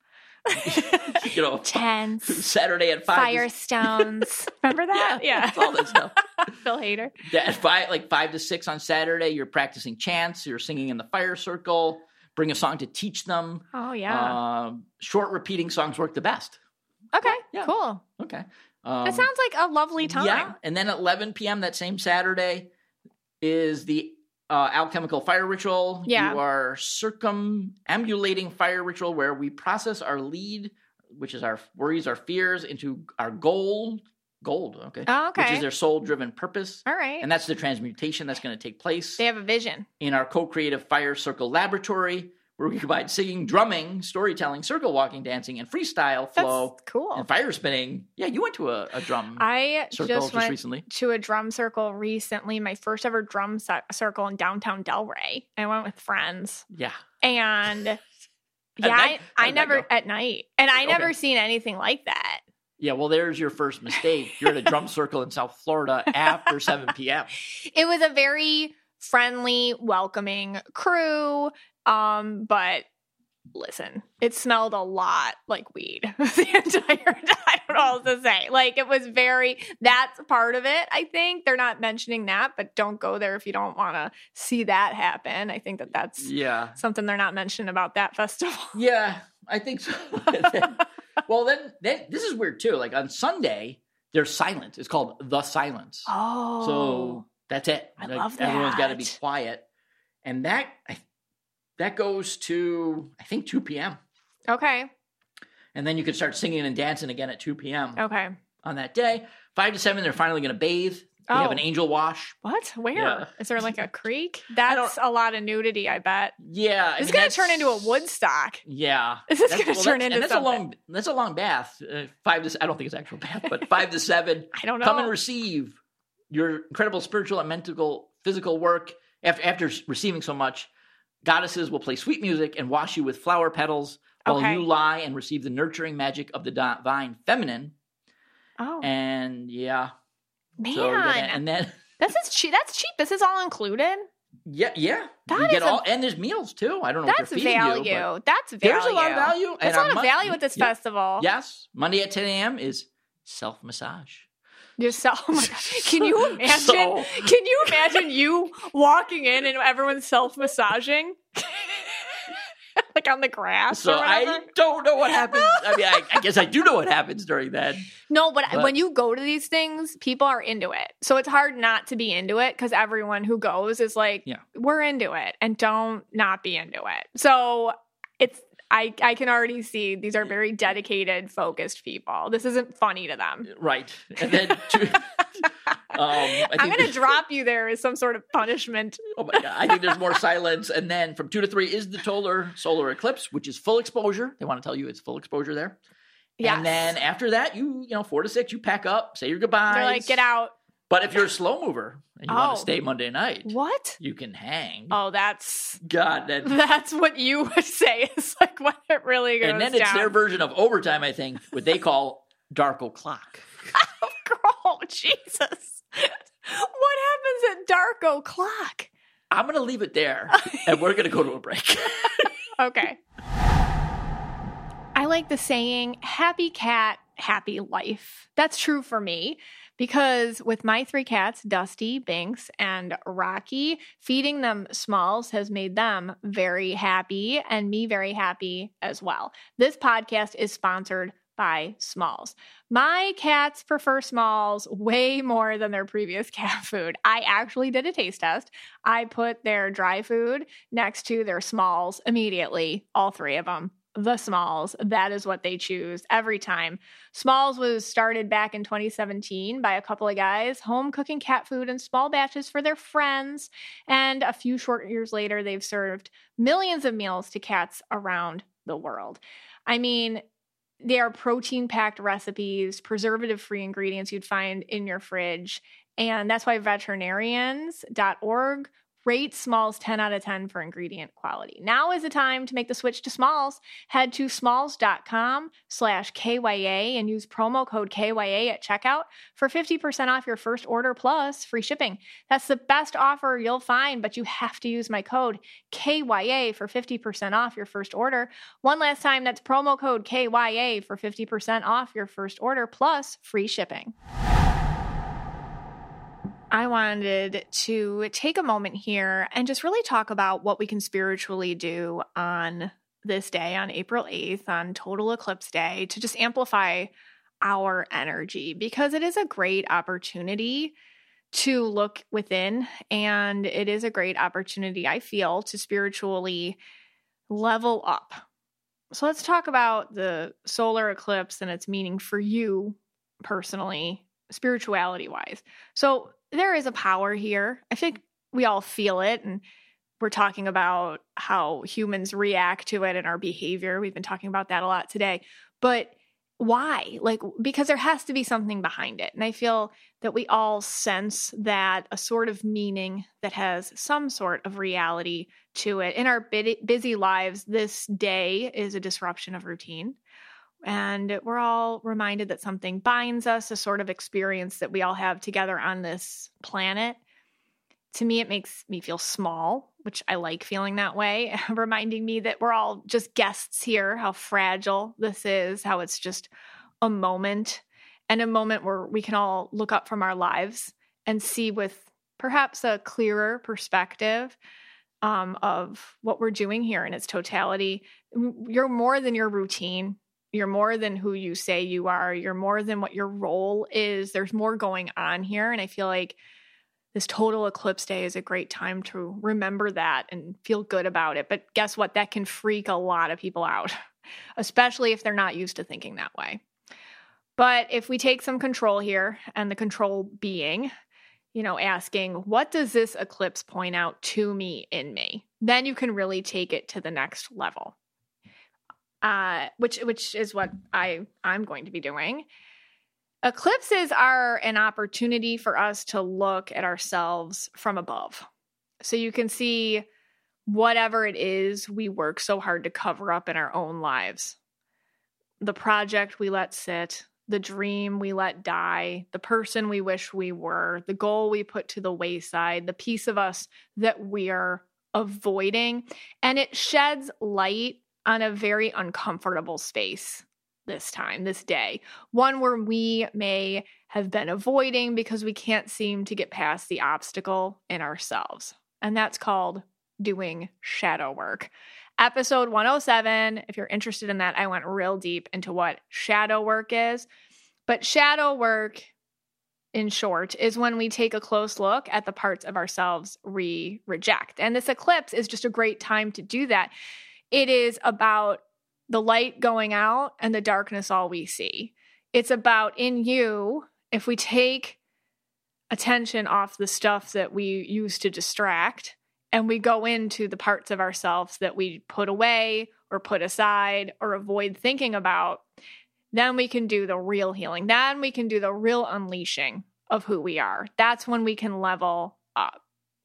You know, Tents. Saturday at five. Firestones. Remember that? Yeah, Yeah. it's all that stuff. Phil Hader. At five, like five to six on Saturday, you're practicing chants. You're singing in the fire circle. Bring a song to teach them. Oh, yeah. Um, short repeating songs work the best. Okay. yeah. Cool. Okay. Um, That sounds like a lovely time. Yeah, and then at eleven p.m. that same Saturday is the uh, alchemical fire ritual. Yeah. You are circumambulating fire ritual where we process our lead, which is our worries, our fears, into our gold. Gold, okay. Oh, okay. Which is their soul-driven purpose. All right. And that's the transmutation that's going to take place They have a vision. in our co-creative fire circle laboratory, where we combine singing, drumming, storytelling, circle walking, dancing, and freestyle flow. That's cool. And fire spinning. Yeah, you went to a, a drum I circle just just, went recently. to a drum circle recently, my first ever drum ci- circle in downtown Delray. I went with friends. Yeah. And yeah, night? I, How I did that never go? at night. And I never Okay. seen anything like that. Yeah, well, there's your first mistake. You're at a drum circle in South Florida after seven p.m. It was a very friendly, welcoming crew. Um, but listen, it smelled a lot like weed the entire time. I don't know what else to say. Like it was very, that's part of it. I think they're not mentioning that, but don't go there if you don't want to see that happen. I think that that's Yeah. something they're not mentioning about that festival. Yeah, I think so. Well, then, then this is weird too. Like on Sunday, there's silence. It's called The Silence. Oh. So that's it. I Like, love Everyone's got to be that. quiet. And that I, that goes to, I think, two p.m. Okay. And then you can start singing and dancing again at two p.m. Okay. on that day. five to seven, they're finally going to bathe. They have Oh. an angel wash. What? Where? Yeah. Is there like a creek? That's a lot of nudity, I bet. Yeah. I It's mean, going that's- to turn into a Woodstock. Yeah. This is That's- gonna well, turn that's- into and that's something. a long that's a long bath. Uh, five to I don't think it's actual bath, but five to seven. I don't know. Come and receive your incredible spiritual and mental physical work. After after receiving so much, goddesses will play sweet music and wash you with flower petals while Okay. you lie and receive the nurturing magic of the divine feminine. Oh, And yeah, man. so you're gonna- and then this is cheap. That's cheap. This is all included. yeah, yeah, That you is get a- all and there's meals too. I don't know what That's they're feeding value. you, but That's value. there's a lot of value. There's And a on lot of Mon- value at this yeah. festival. Yes, Monday at ten a.m. is self massage. Just so, oh my God. Can you imagine? So- Can you imagine you walking in and everyone's self massaging? Like on the grass So or whatever? I don't know what happens. I mean, I, I guess I do know what happens during that. No, but, But- when you go to these things, people are into it. So it's hard not to be into it because everyone who goes is like, Yeah. we're into it and don't not be into it. So it's, I, I can already see these are very dedicated, focused people. This isn't funny to them. Right. And then to, um, I I'm think going to drop you there as some sort of punishment. Oh my God. I think there's more silence. And then from two to three is the solar solar eclipse, which is full exposure. They want to tell you it's full exposure there. Yes. And then after that, you, you know, four to six, you pack up, say your goodbyes. They're like, get out. But if you're a slow mover and you want Oh. to stay Monday night, What? you can hang. Oh, that's God. That, that's what you would say is like when it really goes and then it's down. their version of overtime, I think, what they call dark o'clock. Oh, Jesus. What happens at dark o'clock? I'm going to leave it there, and we're going to go to a break. Okay. I like the saying, happy cat, happy life. That's true for me because with my three cats, Dusty, Binks, and Rocky, feeding them Smalls has made them very happy and me very happy as well. This podcast is sponsored by Smalls. My cats prefer Smalls way more than their previous cat food. I actually did a taste test. I put their dry food next to their Smalls immediately, all three of them. The Smalls. That is what they choose every time. Smalls was started back in twenty seventeen by a couple of guys, home cooking cat food in small batches for their friends. And a few short years later, they've served millions of meals to cats around the world. I mean, they are protein-packed recipes, preservative-free ingredients you'd find in your fridge. And that's why veterinarians dot org rate Smalls ten out of ten for ingredient quality. Now is the time to make the switch to Smalls. Head to smalls.com slash KYA and use promo code K Y A at checkout for fifty percent off your first order plus free shipping. That's the best offer you'll find, but you have to use my code K Y A for fifty percent off your first order. One last time, that's promo code K Y A for fifty percent off your first order plus free shipping. I wanted to take a moment here and just really talk about what we can spiritually do on this day, on April eighth, on Total Eclipse Day, to just amplify our energy, because it is a great opportunity to look within, and it is a great opportunity, I feel, to spiritually level up. So let's talk about the solar eclipse and its meaning for you personally, spirituality-wise. So there is a power here. I think we all feel it, and we're talking about how humans react to it and our behavior. We've been talking about that a lot today. But why? Like, because there has to be something behind it. And I feel that we all sense that a sort of meaning that has some sort of reality to it. In our busy lives, this day is a disruption of routine. And we're all reminded that something binds us, a sort of experience that we all have together on this planet. To me, it makes me feel small, which I like feeling that way, reminding me that we're all just guests here, how fragile this is, how it's just a moment, and a moment where we can all look up from our lives and see with perhaps a clearer perspective um, of what we're doing here in its totality. You're more than your routine. You're more than who you say you are. You're more than what your role is. There's more going on here. And I feel like this Total Eclipse Day is a great time to remember that and feel good about it. But guess what? That can freak a lot of people out, especially if they're not used to thinking that way. But if we take some control here, and the control being, you know, asking, what does this eclipse point out to me in me? Then you can really take it to the next level. Uh, which which is what I, I'm going to be doing. Eclipses are an opportunity for us to look at ourselves from above. So you can see whatever it is we work so hard to cover up in our own lives. The project we let sit, the dream we let die, the person we wish we were, the goal we put to the wayside, the piece of us that we are avoiding. And it sheds light on a very uncomfortable space this time, this day. One where we may have been avoiding because we can't seem to get past the obstacle in ourselves. And that's called doing shadow work. Episode one oh seven, if you're interested in that, I went real deep into what shadow work is. But shadow work, in short, is when we take a close look at the parts of ourselves we reject. And this eclipse is just a great time to do that. It is about the light going out and the darkness all we see. It's about, in you, if we take attention off the stuff that we use to distract and we go into the parts of ourselves that we put away or put aside or avoid thinking about, then we can do the real healing. Then we can do the real unleashing of who we are. That's when we can level up.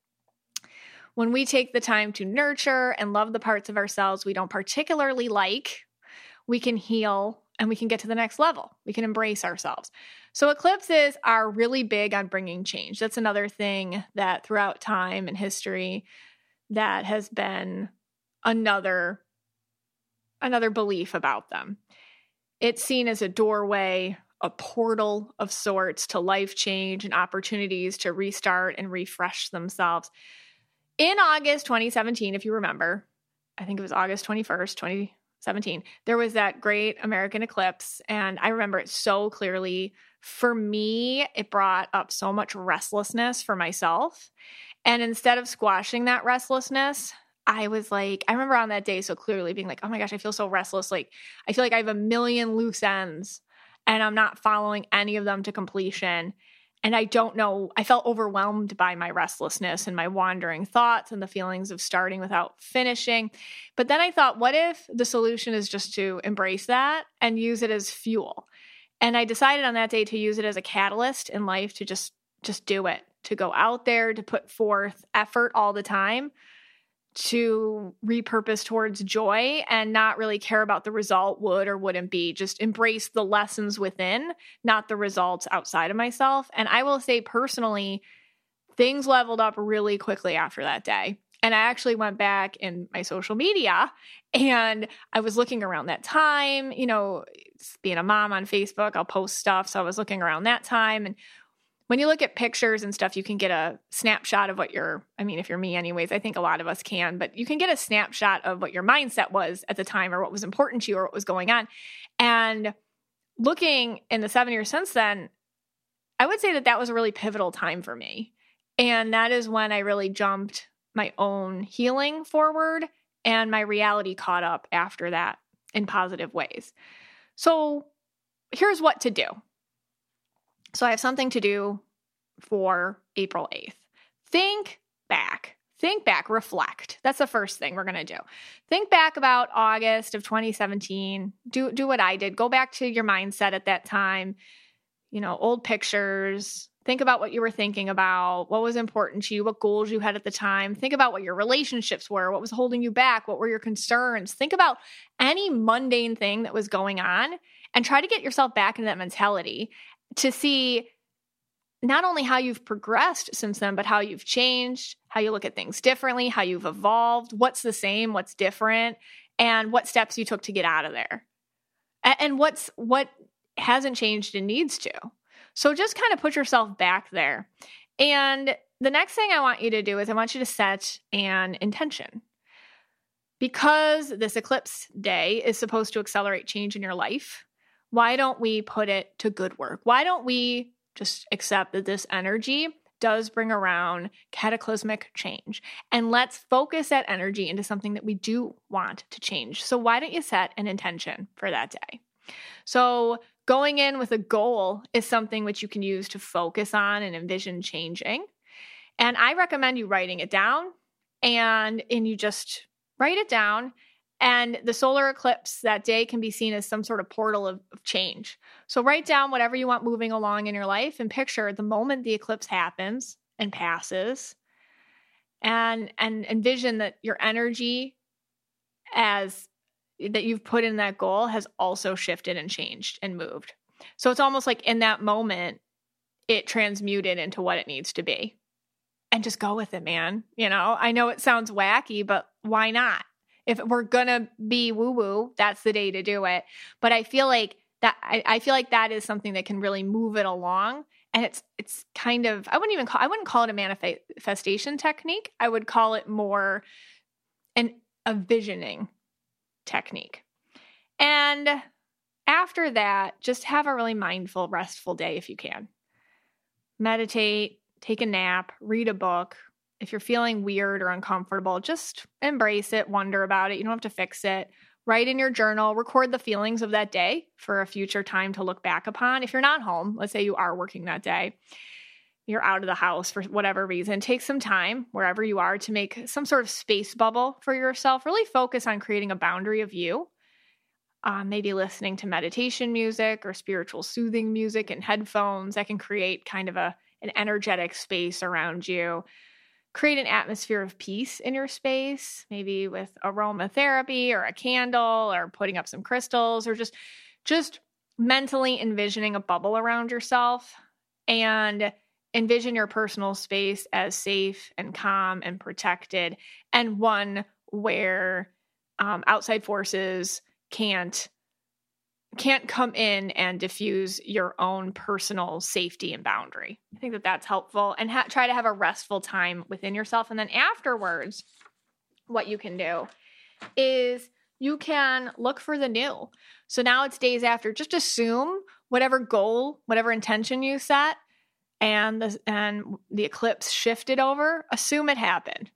When we take the time to nurture and love the parts of ourselves we don't particularly like, we can heal and we can get to the next level. We can embrace ourselves. So eclipses are really big on bringing change. That's another thing that throughout time and history that has been another, another belief about them. it's seen as a doorway, a portal of sorts to life change and opportunities to restart and refresh themselves. In August twenty seventeen, if you remember, I think it was August twenty-first, twenty seventeen, there was that great American eclipse. And I remember it so clearly. For me, it brought up so much restlessness for myself. And instead of squashing that restlessness, I was like, I remember on that day so clearly being like, oh my gosh, I feel so restless. Like, I feel like I have a million loose ends and I'm not following any of them to completion. And I don't know, I felt overwhelmed by my restlessness and my wandering thoughts and the feelings of starting without finishing. But then I thought, what if the solution is just to embrace that and use it as fuel? And I decided on that day to use it as a catalyst in life to just, just do it, to go out there, to put forth effort all the time, to repurpose towards joy and not really care about the result would or wouldn't be. Just embrace the lessons within, not the results outside of myself. And I will say personally, things leveled up really quickly after that day. And I actually went back in my social media and I was looking around that time, you know, being a mom on Facebook, I'll post stuff. So I was looking around that time. And when you look at pictures and stuff, you can get a snapshot of what your, I mean, if you're me anyways, I think a lot of us can, but you can get a snapshot of what your mindset was at the time or what was important to you or what was going on. And looking in the seven years since then, I would say that that was a really pivotal time for me. And that is when I really jumped my own healing forward and my reality caught up after that in positive ways. So here's what to do. So I have something to do for April eighth. Think back. Think back. Reflect. That's the first thing we're going to do. Think back about August of twenty seventeen. Do, do what I did. Go back to your mindset at that time. You know, old pictures. Think about what you were thinking about, what was important to you, what goals you had at the time. Think about what your relationships were, what was holding you back, what were your concerns. Think about any mundane thing that was going on and try to get yourself back into that mentality to see not only how you've progressed since then, but how you've changed, how you look at things differently, how you've evolved, what's the same, what's different, and what steps you took to get out of there. And what's what hasn't changed and needs to. So just kind of put yourself back there. And the next thing I want you to do is I want you to set an intention. Because this eclipse day is supposed to accelerate change in your life, why don't we put it to good work? Why don't we just accept that this energy does bring around cataclysmic change? And let's focus that energy into something that we do want to change. So why don't you set an intention for that day? So going in with a goal is something which you can use to focus on and envision changing. And I recommend you writing it down and, and you just write it down. And the solar eclipse that day can be seen as some sort of portal of, of change. So write down whatever you want moving along in your life and picture the moment the eclipse happens and passes and, and envision that your energy as that you've put in that goal has also shifted and changed and moved. So it's almost like in that moment, it transmuted into what it needs to be. And just go with it, man. You know, I know it sounds wacky, but why not? If we're going to be woo-woo, that's the day to do it. But I feel like that, I, I feel like that is something that can really move it along. And it's, it's kind of, I wouldn't even call, I wouldn't call it a manifestation technique. I would call it more an, a visioning technique. And after that, just have a really mindful, restful day if you can. Meditate, take a nap, read a book. If you're feeling weird or uncomfortable, just embrace it, wonder about it. You don't have to fix it. Write in your journal, record the feelings of that day for a future time to look back upon. If you're not home, let's say you are working that day, you're out of the house for whatever reason, take some time wherever you are to make some sort of space bubble for yourself. Really focus on creating a boundary of you. Um, maybe listening to meditation music or spiritual soothing music in headphones that can create kind of a an energetic space around you. Create an atmosphere of peace in your space, maybe with aromatherapy or a candle or putting up some crystals or just, just mentally envisioning a bubble around yourself and envision your personal space as safe and calm and protected and one where um, outside forces can't can't come in and diffuse your own personal safety and boundary. I think that that's helpful, and ha- try to have a restful time within yourself. And then afterwards, what you can do is you can look for the new. So now it's days after. Just assume whatever goal, whatever intention you set, and the, and the eclipse shifted over, assume it happened.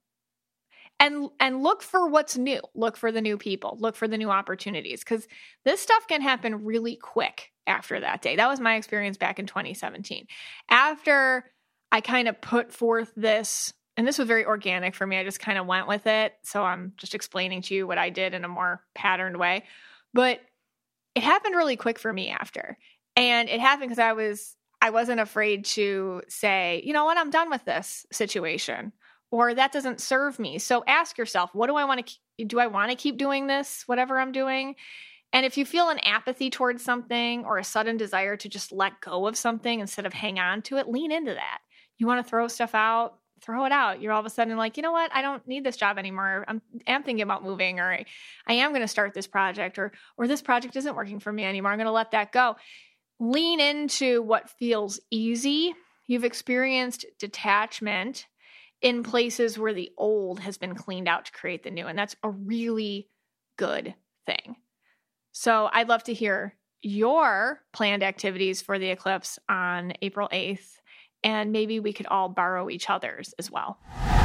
And and look for what's new. Look for the new people. Look for the new opportunities, because this stuff can happen really quick after that day. That was my experience back in twenty seventeen. After I kind of put forth this, and this was very organic for me. I just kind of went with it. So I'm just explaining to you what I did in a more patterned way. But it happened really quick for me after. And it happened because I was I wasn't afraid to say, you know what, I'm done with this situation. Or that doesn't serve me. So ask yourself, what do I want to keep, do I want to keep doing this, whatever I'm doing? And if you feel an apathy towards something or a sudden desire to just let go of something instead of hang on to it, lean into that. You want to throw stuff out, throw it out. You're all of a sudden like, you know what? I don't need this job anymore. I'm, I'm thinking about moving, or I, I am going to start this project, or, or this project isn't working for me anymore. I'm going to let that go. Lean into what feels easy. You've experienced detachment in places where the old has been cleaned out to create the new. And that's a really good thing. So I'd love to hear your planned activities for the eclipse on April eighth. And maybe we could all borrow each other's as well.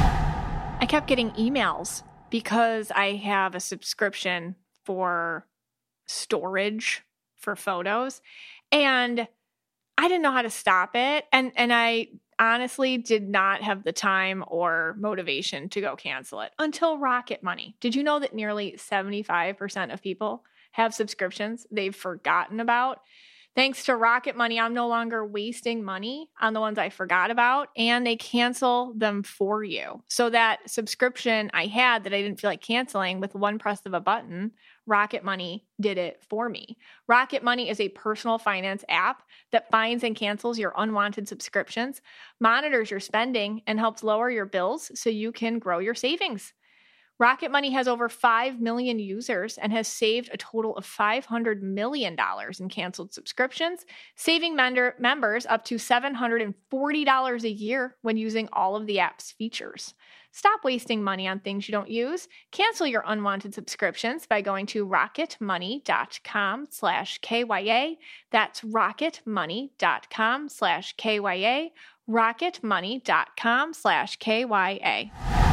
I kept getting emails because I have a subscription for storage for photos. And I didn't know how to stop it. And and I honestly did not have the time or motivation to go cancel it until Rocket Money. Did you know that nearly seventy-five percent of people have subscriptions they've forgotten about? Thanks to Rocket Money, I'm no longer wasting money on the ones I forgot about, and they cancel them for you. So that subscription I had that I didn't feel like canceling, with one press of a button, Rocket Money did it for me. Rocket Money is a personal finance app that finds and cancels your unwanted subscriptions, monitors your spending, and helps lower your bills so you can grow your savings. Rocket Money has over five million users and has saved a total of five hundred million dollars in canceled subscriptions, saving mender- members up to seven hundred forty dollars a year when using all of the app's features. Stop wasting money on things you don't use. Cancel your unwanted subscriptions by going to rocketmoney.com slash KYA. That's rocketmoney.com slash KYA. rocketmoney.com slash KYA.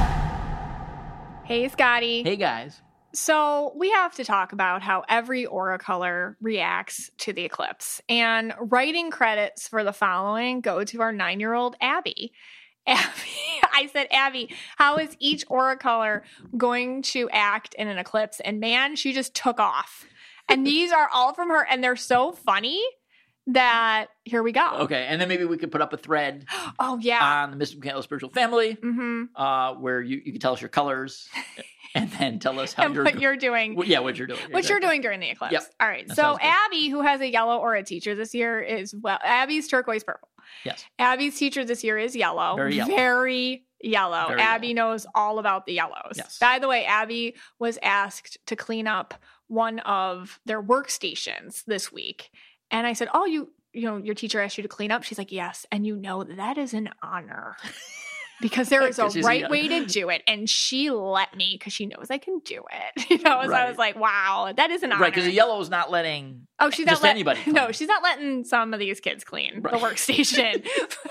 Hey, Scotty. Hey, guys. So we have to talk about how every aura color reacts to the eclipse. And writing credits for the following go to our nine-year-old Abby. Abby, I said, Abby, how is each aura color going to act in an eclipse? And man, she just took off. And these are all from her, and they're so funny that here we go. Okay, and then maybe we could put up a thread oh, yeah. on the Mister McCandless Spiritual Family, mm-hmm. uh, where you, you can tell us your colors and then tell us how and you're what you're doing. Well, yeah, what you're doing. What exactly. you're doing during the eclipse. Yep. All right. That So sounds good. Abby, who has a yellow aura teacher this year, is, well, Abby's turquoise purple. Yes. Abby's teacher this year is yellow. Very yellow. Very yellow. Very Abby yellow. knows all about the yellows. Yes. By the way, Abby was asked to clean up one of their workstations this week. And I said, oh, you, you know, your teacher asked you to clean up? She's like, yes. And you know, that is an honor. Because there is a right way to do it. And she let me because she knows I can do it. You know, so Right. I was like, wow, that is an honor. Right, because the yellow is not letting Oh, she's just not let- anybody clean. No, she's not letting some of these kids clean Right. the workstation.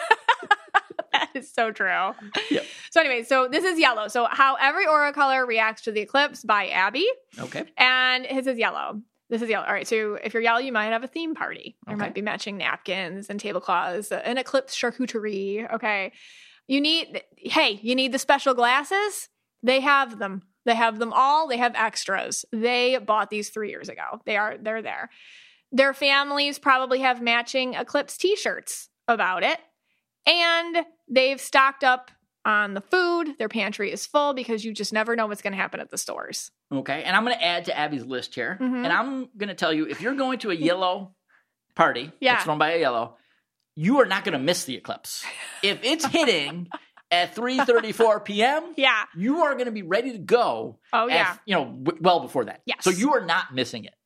That is so true. Yep. So anyway, so this is yellow. So how every aura color reacts to the eclipse by Abby. Okay. And his is yellow. This is yellow. All right. So if you're yellow, you might have a theme party. There Okay. might be matching napkins and tablecloths, an eclipse charcuterie. Okay. You need, hey, you need the special glasses? They have them. They have them all. They have extras. They bought these three years ago. They are, they're there. Their families probably have matching eclipse t-shirts about it. And they've stocked up on the food. Their pantry is full because you just never know what's going to happen at the stores. Okay. And I'm going to add to Abby's list here. Mhm. And I'm going to tell you, if you're going to a yellow party Yeah. that's thrown by a yellow, you are not going to miss the eclipse. If it's hitting at three thirty-four p.m., Yeah. you are going to be ready to go. Oh, at, yeah. you know, w- well before that. Yes. So you are not missing it.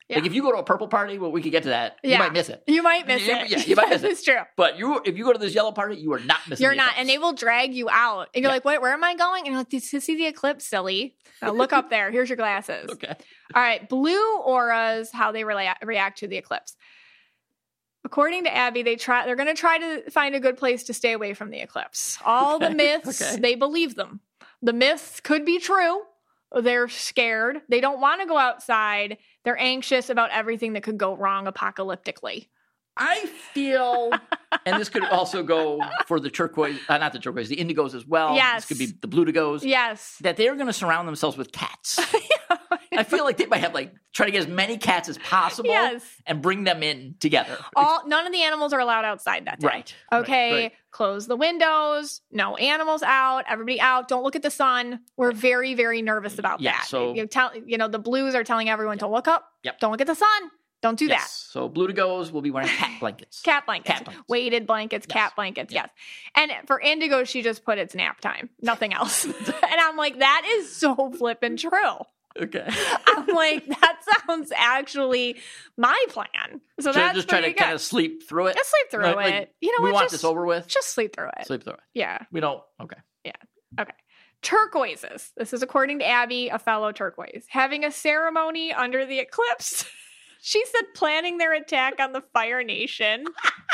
Yeah. Like if you go to a purple party, well, we could get to that. Yeah. You might miss it. You might miss Yeah, it. yeah, you might miss it. It's true. But you, if you go to this yellow party, you are not missing. You're the not, eclipse. and they will drag you out, and you're Yeah. like, "Wait, where am I going?" And you're like, "To see the eclipse, silly." Now look up there. Here's your glasses. Okay. All right, blue auras, how they rea- react to the eclipse. According to Abby, they try. They're going to try to find a good place to stay away from the eclipse. All the Okay, myths, okay. they believe them. The myths could be true. They're scared. They don't want to go outside. They're anxious about everything that could go wrong apocalyptically. I feel, and this could also go for the turquoise, uh, not the turquoise, the indigos as well. Yes. This could be the blutigos. Yes. That they're going to surround themselves with cats. I feel like they might have like try to get as many cats as possible Yes. and bring them in together. All none of the animals are allowed outside that day. Right. right, Okay. right. Close the windows. No animals out. Everybody out. Don't look at the sun. We're very, very nervous about Yeah, that. so- you tell you know the blues are telling everyone to look up. Yep. Don't look at the sun. Don't do Yes. So blutigos will be wearing cat blankets. that. Cat blankets. Cat blankets. Weighted blankets. Yes. Cat blankets. Yeah. Yes. And for indigo, she just put it's nap time. Nothing else. and I'm like, that is so flippin' true. Okay. I'm like, that sounds actually my plan. So Should I that's just try to pretty good. kind of sleep through it. Just sleep through Like- like, it. You know we what? want just, this over with. Just sleep through it. Sleep through it. Yeah. We don't. Okay. Okay. Turquoises. This is according to Abby, a fellow turquoise. Having a ceremony under the eclipse. She said planning their attack on the Fire Nation.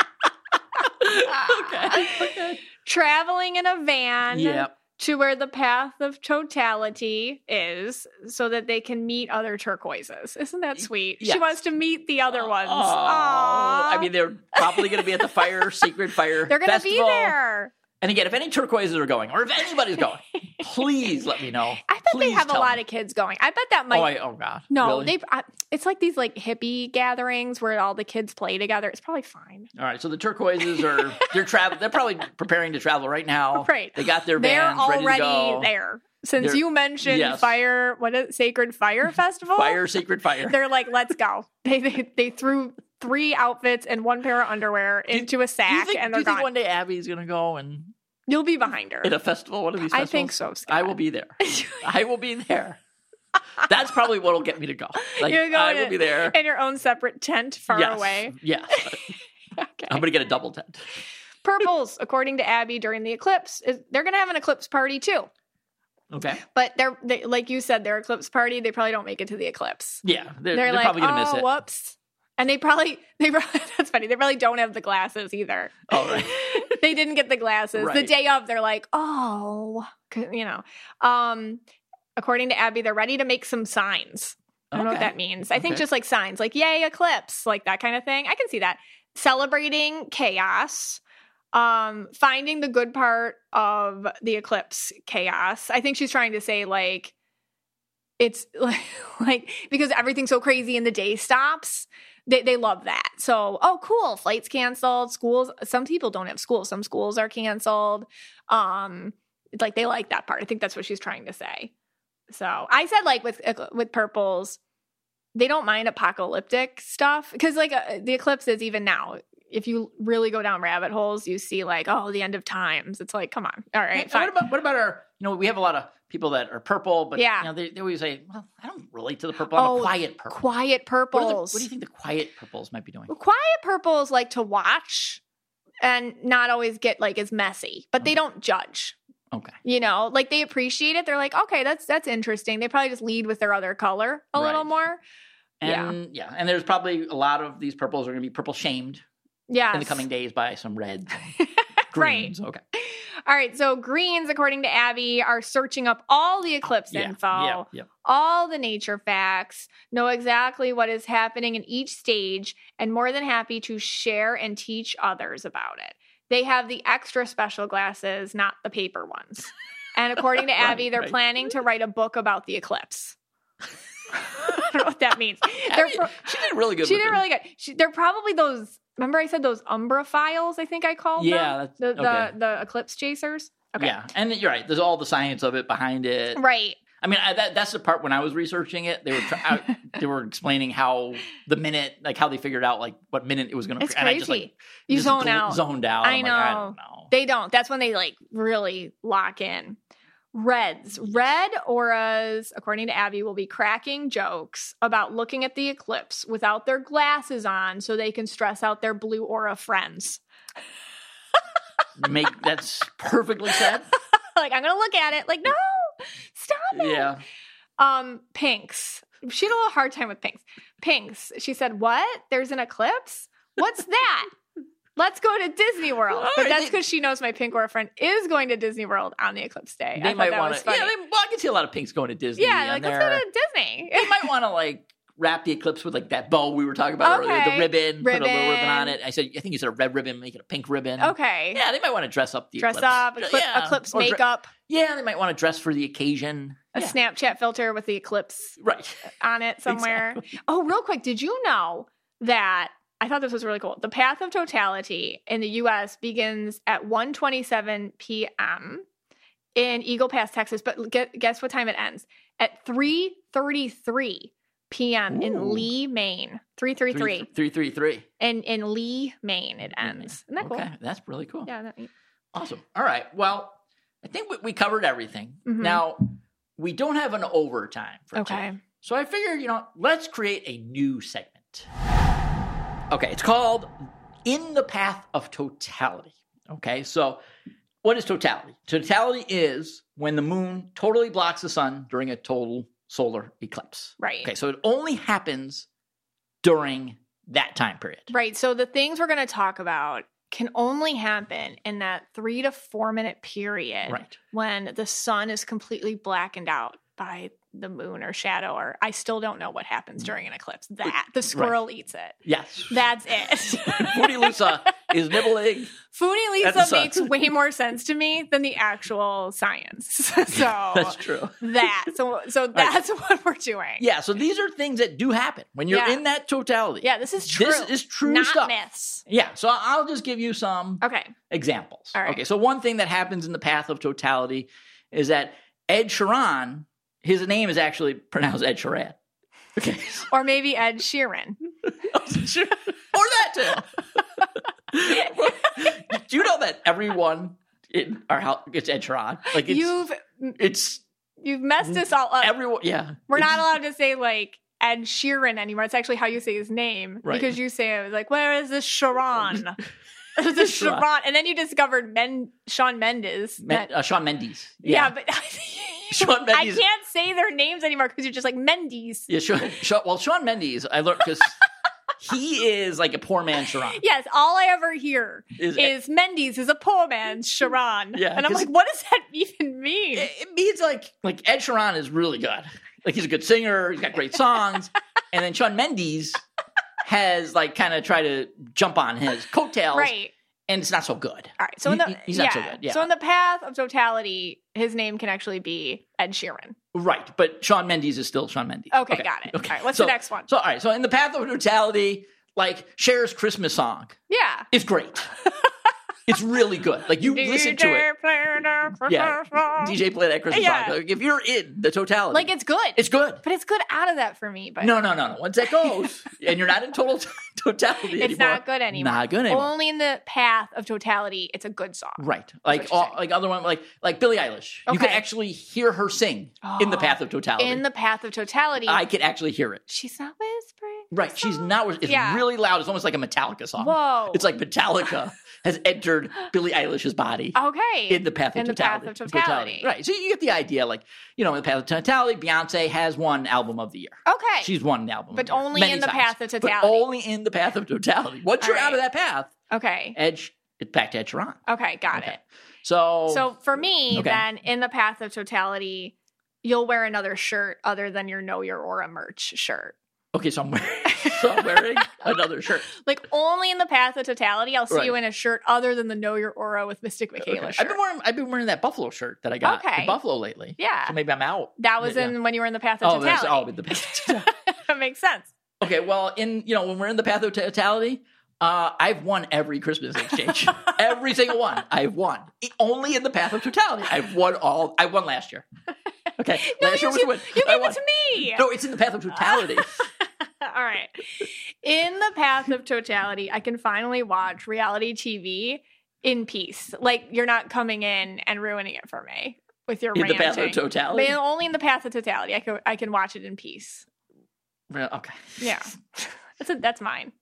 okay. Okay. Traveling in a van Yep. to where the path of totality is so that they can meet other turquoises. Isn't that sweet? Yes. She wants to meet the other ones. Oh, Aw. I mean, they're probably going to be at the fire, secret fire they're going to be festival. there. And again, if any turquoises are going, or if anybody's going, please let me know. I bet they Please have a tell lot me. of kids going. I bet that might. Oh, I, oh God. no, Really? they. I, it's like these like hippie gatherings where all the kids play together. It's probably fine. All right, so the turquoises are they're travel. They're probably preparing to travel right now. Right. They got their They're vans ready to already go. there. Since They're- you mentioned yes. fire, what is it, Sacred Fire Festival? Fire, secret fire. They're like, let's go. They they, they threw three outfits and one pair of underwear Do you- into a Do you sack, think, and do they're you think gone. one day Abby's going to go and You'll be behind her. at a festival, one of these I festivals? think so, Scott. I will be there. I will be there. That's probably what'll get me to go. Like, You're going I will to- be there. in your own separate tent far yes. away. Yes. Okay. I'm going to get a double tent. Purples, according to Abby, during the eclipse, is they're going to have an eclipse party too. Okay. But they're they, like you said, their eclipse party. They probably don't make it to the eclipse. Yeah. They're, They're, they're like, probably going to oh, miss it. whoops. And they probably they probably, that's funny. They probably don't have the glasses either. Oh, right. They didn't get the glasses. The Right. day of, they're like, oh, 'cause, you know. Um, according to Abby, they're ready to make some signs. I don't know what Okay. that means. I think Okay. just like signs, like yay, eclipse, like that kind of thing. I can see that. Celebrating chaos. Um, finding the good part of the eclipse chaos. I think she's trying to say like it's like, like because everything's so crazy and the day stops. They they love that. So, oh cool, flights canceled, schools, some people don't have school. Some schools are canceled. Um it's like they like that part. I think that's what she's trying to say. So, I said like with with purples, they don't mind apocalyptic stuff because like uh, the eclipse is even now. If you really go down rabbit holes, you see like, oh, the end of times. It's like, come on. All right, And fine. What about, what about our, you know, we have a lot of people that are purple, but Yeah. you know, they, they always say, well, I don't relate to the purple. I'm Oh, a quiet purple. Quiet What, are the- purples. what do you think the quiet purples might be doing? Well, quiet purples like to watch and not always get like as messy, but they don't judge. Okay. You know, like they appreciate it. They're like, okay, that's that's interesting. They probably just lead with their other color a little Right. more. And yeah. and there's probably a lot of these purples are going to be purple shamed Yeah. in the coming days by some reds and Right. greens. Okay. All right. So greens, according to Abby, are searching up all the eclipse Yeah. info, Yeah. Yeah. all the nature facts, know exactly what is happening in each stage, and more than happy to share and teach others about it. They have the extra special glasses, not the paper ones. And according to Abby, Right, they're right. planning to write a book about the eclipse. I don't know what that means. They're Abby, pro- she did really good. she with did it. really good. She, they're probably those. Remember, I said those Umbra files. I think I called Yeah, them that's- the, okay. the the eclipse chasers. Okay, Yeah, and you're right. There's all the science of it behind it. right. I mean, I, that, that's the part when I was researching it. They were try, I, they were explaining how the minute, like how they figured out like what minute it was going to. It's And I just crazy. like You just zone gl- out. zoned out. I I'm like, I know. don't know. They don't. That's when they like really lock in. Reds. Red auras, according to Abby, will be cracking jokes about looking at the eclipse without their glasses on so they can stress out their blue aura friends. Make that's perfectly said. Like, I'm going to look at it like, no, stop it. Yeah. Um, pinks. She had a little hard time with pinks. Pinks. She said, what? There's an eclipse? What's that? Let's go to Disney World. But that's because she knows my pink aura friend is going to Disney World on the eclipse day. They I might want to. Yeah, they, well, I can see a lot of pinks going to Disney. Yeah, like, there. let's go to Disney. They might want to, like, wrap the eclipse with, like, that bow we were talking about Okay. earlier. The ribbon, Ribbon. Put a little ribbon on it. I said, I think you said a red ribbon, make it a pink ribbon. Okay. Yeah, they might want to dress up the Dress eclipse. up, eclipse, Yeah. eclipse Or dre- makeup, Yeah, they might want to dress for the occasion. a Yeah. Snapchat filter with the eclipse Right. on it somewhere. Exactly. Oh, real quick, did you know that I thought this was really cool. The path of totality in the U S begins at one twenty-seven p.m. in Eagle Pass, Texas. But get, guess what time it ends? At three thirty-three p.m. in Ooh. Lee, Maine. three thirty-three. Three, three, three. And in Lee, Maine, it ends. Isn't that cool? Okay, that's really cool. Yeah. That, Awesome. All right. Well, I think we, we covered everything. Mhm. Now, we don't have an overtime for Okay. today. So I figured, you know, let's create a new segment. Okay, it's called In the Path of Totality. Okay, so what is totality? Totality is when the moon totally blocks the sun during a total solar eclipse. Right. Okay, so it only happens during that time period. Right. So the things we're going to talk about can only happen in that three to four minute period Right. when the sun is completely blackened out by the moon or shadow, or I still don't know what happens during an eclipse. That the squirrel eats it. Yes. That's it. Foodie Lusa is nibbling. Foodie At the Lisa sun. makes way more sense to me than the actual science. So That's true. that so so that's what we're doing. Yeah, so these are things that do happen when you're Yeah. in that totality. Yeah, this is true. This is true not stuff. myths. Yeah, so I'll just give you some Okay. examples. All right. Okay, so one thing that happens in the path of totality is that Ed Sheeran, his name is actually pronounced Ed Sheeran. Okay. Or maybe Ed Sheeran. Sure. Or that too. Do you know that everyone in our house gets Ed Sheeran? Like it's, You've it's you've messed us all up. everyone. Yeah, We're It's- not allowed to say like Ed Sheeran anymore. It's actually how you say his name Right. because you say it was like, where is this Sharon? This Sharon. Sharon, and then you discovered Men Sean Mendes. Men- that- uh, Shawn Mendes. yeah. but Shawn I Mendes. can't say their names anymore because you're just like Mendes. Yeah, Sean, Sean, well, Shawn Mendes, I learned because he is like a poor man Sharon. Yes, all I ever hear Is- is, Mendes is a poor man's Sharon. Yeah, and I'm 'cause- like, what does that even mean? It, it means like like Ed Sheeran is really good. Like he's a good singer. He's got great songs. And then Shawn Mendes has like kind of tried to jump on his coattails, Right. and it's not so good. All right. So in He- the he- he's not yeah. so good. Yeah. So in the path of totality, his name can actually be Ed Sheeran. Right, but Shawn Mendes is still Shawn Mendes. Okay, got it. All right, what's so, the next one? So all right, so in the path of totality, like Cher's Christmas song Yeah. is great. It's really good. Like you listen to it. Yeah, D J play that Christmas Yeah. song. Like, if you're in the totality, Like it's good. it's good. but it's good out of that for me. But No, no, no, no. Once that goes, and you're not in total t- totality it's anymore. not good anymore. Not good anymore. Only in the path of totality, it's a good song. Right, like what you're all, saying. like other one, like like Billie Eilish. You can Okay. actually hear her sing in the Oh, path of totality. In the path of totality, I can actually hear it. she's not whispering. Right, she's not. It's Yeah. really loud. It's almost like a Metallica song. Whoa. It's like Metallica has entered Billie Eilish's body. Okay. In the path of In the totality. path of totality. Right. So you get the idea. Like, you know, in the path of totality, Beyonce has won album of the year. Okay. She's won an album. But of the year only many in the times. path of But totality. only in the path of totality. Once you're All out of right. that path, okay. Edge, it's back to Ed Sheeran. Okay. Got Okay. it. So, So for me, Okay. then in the path of totality, you'll wear another shirt other than your Know Your Aura merch shirt. okay, so I'm wearing, so I'm wearing another shirt. Like only in the path of totality, I'll see Right. you in a shirt other than the Know Your Aura with Mystic Michaela Okay. shirt. I've been wearing I've been wearing that Buffalo shirt that I got Okay. in Buffalo lately. Yeah. So maybe I'm out. that was Yeah. in when you were in the path of Oh, that's totality. oh, in the path. That makes sense. Okay, well, in you know when we're in the path of totality, uh, I've won every Christmas exchange, every single one. I've won only in the path of totality. I've won all. I won last year. Okay, No, last you, year was a win. you I gave won. it to me. No, it's in the path of totality. All right. In the path of totality, I can finally watch reality T V in peace. Like you're not coming in and ruining it for me with your In the ranting. path of totality? But only in the path of totality. I can I can watch it in peace. Okay. Yeah. That's a, that's mine.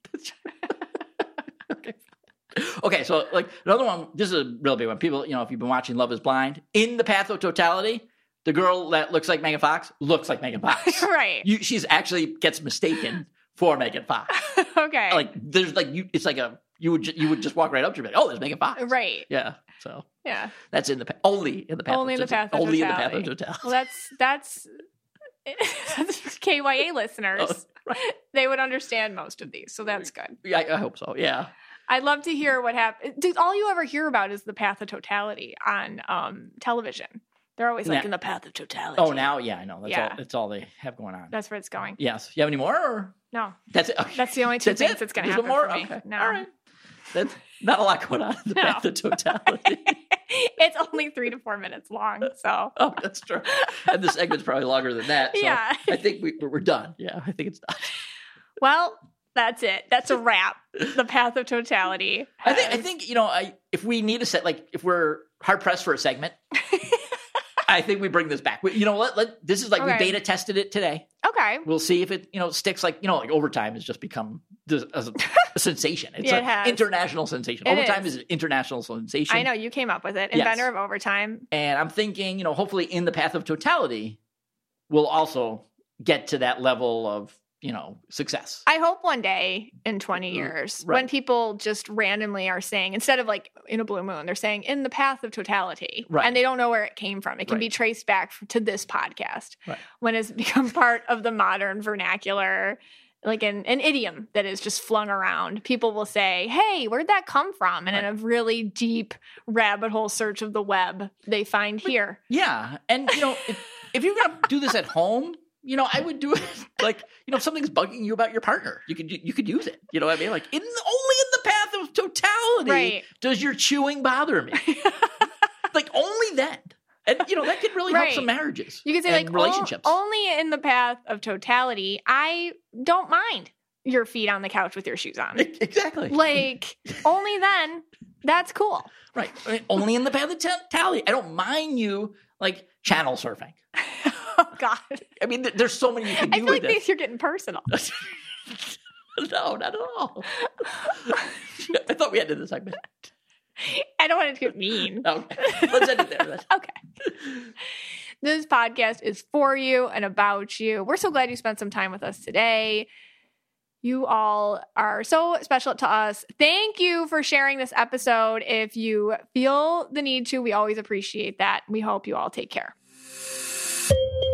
Okay. Okay, so like another one, this is a real big one. People, you know, if you've been watching Love is Blind, in the path of totality, the girl that looks like Megan Fox looks like Megan Fox. Right. You, she's actually gets mistaken for Megan Fox. Okay. Like there's like you, it's like a you would ju- you would just walk right up to her and be like, oh, there's Megan Fox. Right. Yeah. So Yeah. that's in the pa- only in the path Only of in the totality. path of only in the path totality. of totality. Well, that's that's that's K Y A listeners. Oh, right. They would understand most of these, so that's good. Yeah, I, I hope so. Yeah. I'd love to hear what happened. Dude, all you ever hear about is the path of totality on um, television. They're always like Yeah. in the path of totality. Oh, now, yeah, I know. That's Yeah. all. That's all they have going on. That's where it's going. Yes. You have any more? Or? No, That's it. Okay. that's the only two That's things it? that's going to Just happen one more? for me. Okay. No. All right. That's not a lot going on in the No. path of totality. It's only three to four minutes long, so Oh, that's true. And the segment's probably longer than that. So Yeah. I think we, we're done. Yeah, I think it's done. well, that's it. That's a wrap. The path of totality. I think I has- think you know I if we need a set like if we're hard pressed for a segment, I think we bring this back. We, you know, let, let this is like we Okay. beta tested it today. Okay. We'll see if it you know sticks. Like you know, like overtime has just become this, a, a sensation. It's Yeah, it an has. international sensation. It Overtime is. is an international sensation. I know you came up with it. Yes. Inventor of overtime. And I'm thinking, you know, hopefully in the path of totality, we'll also get to that level of, you know, success. I hope one day in twenty years, Right. when people just randomly are saying, instead of like in a blue moon, they're saying in the path of totality. Right. And they don't know where it came from. It can be Right. traced back f- to this podcast Right. when it's become part of the modern vernacular, like an, an idiom that is just flung around. People will say, hey, where'd that come from? And in a really deep rabbit hole search of the web, they find here. Yeah. And, you know, if, if you're going to do this at home, you know, I would do it like, you know, if something's bugging you about your partner, you could you could use it. You know what I mean? Like, in the, only in the path of totality Right. does your chewing bother me. Like, only then. And, you know, that could really help Right. some marriages. You could say and like relationships. "O- only in the path of totality, I don't mind your feet on the couch with your shoes on. Exactly. Like only then, that's cool. Right. I mean, only in the path of totality. I don't mind you, like, channel surfing. Oh God, I mean, there- there's so many you can I do feel with like it. these you're getting personal. No, not at all. I thought we ended the segment. I don't want it to get mean. Okay. Let's end it there then. Okay. This podcast is for you and about you. We're so glad you spent some time with us today. You all are so special to us. Thank you for sharing this episode. If you feel the need to, we always appreciate that. We hope you all take care.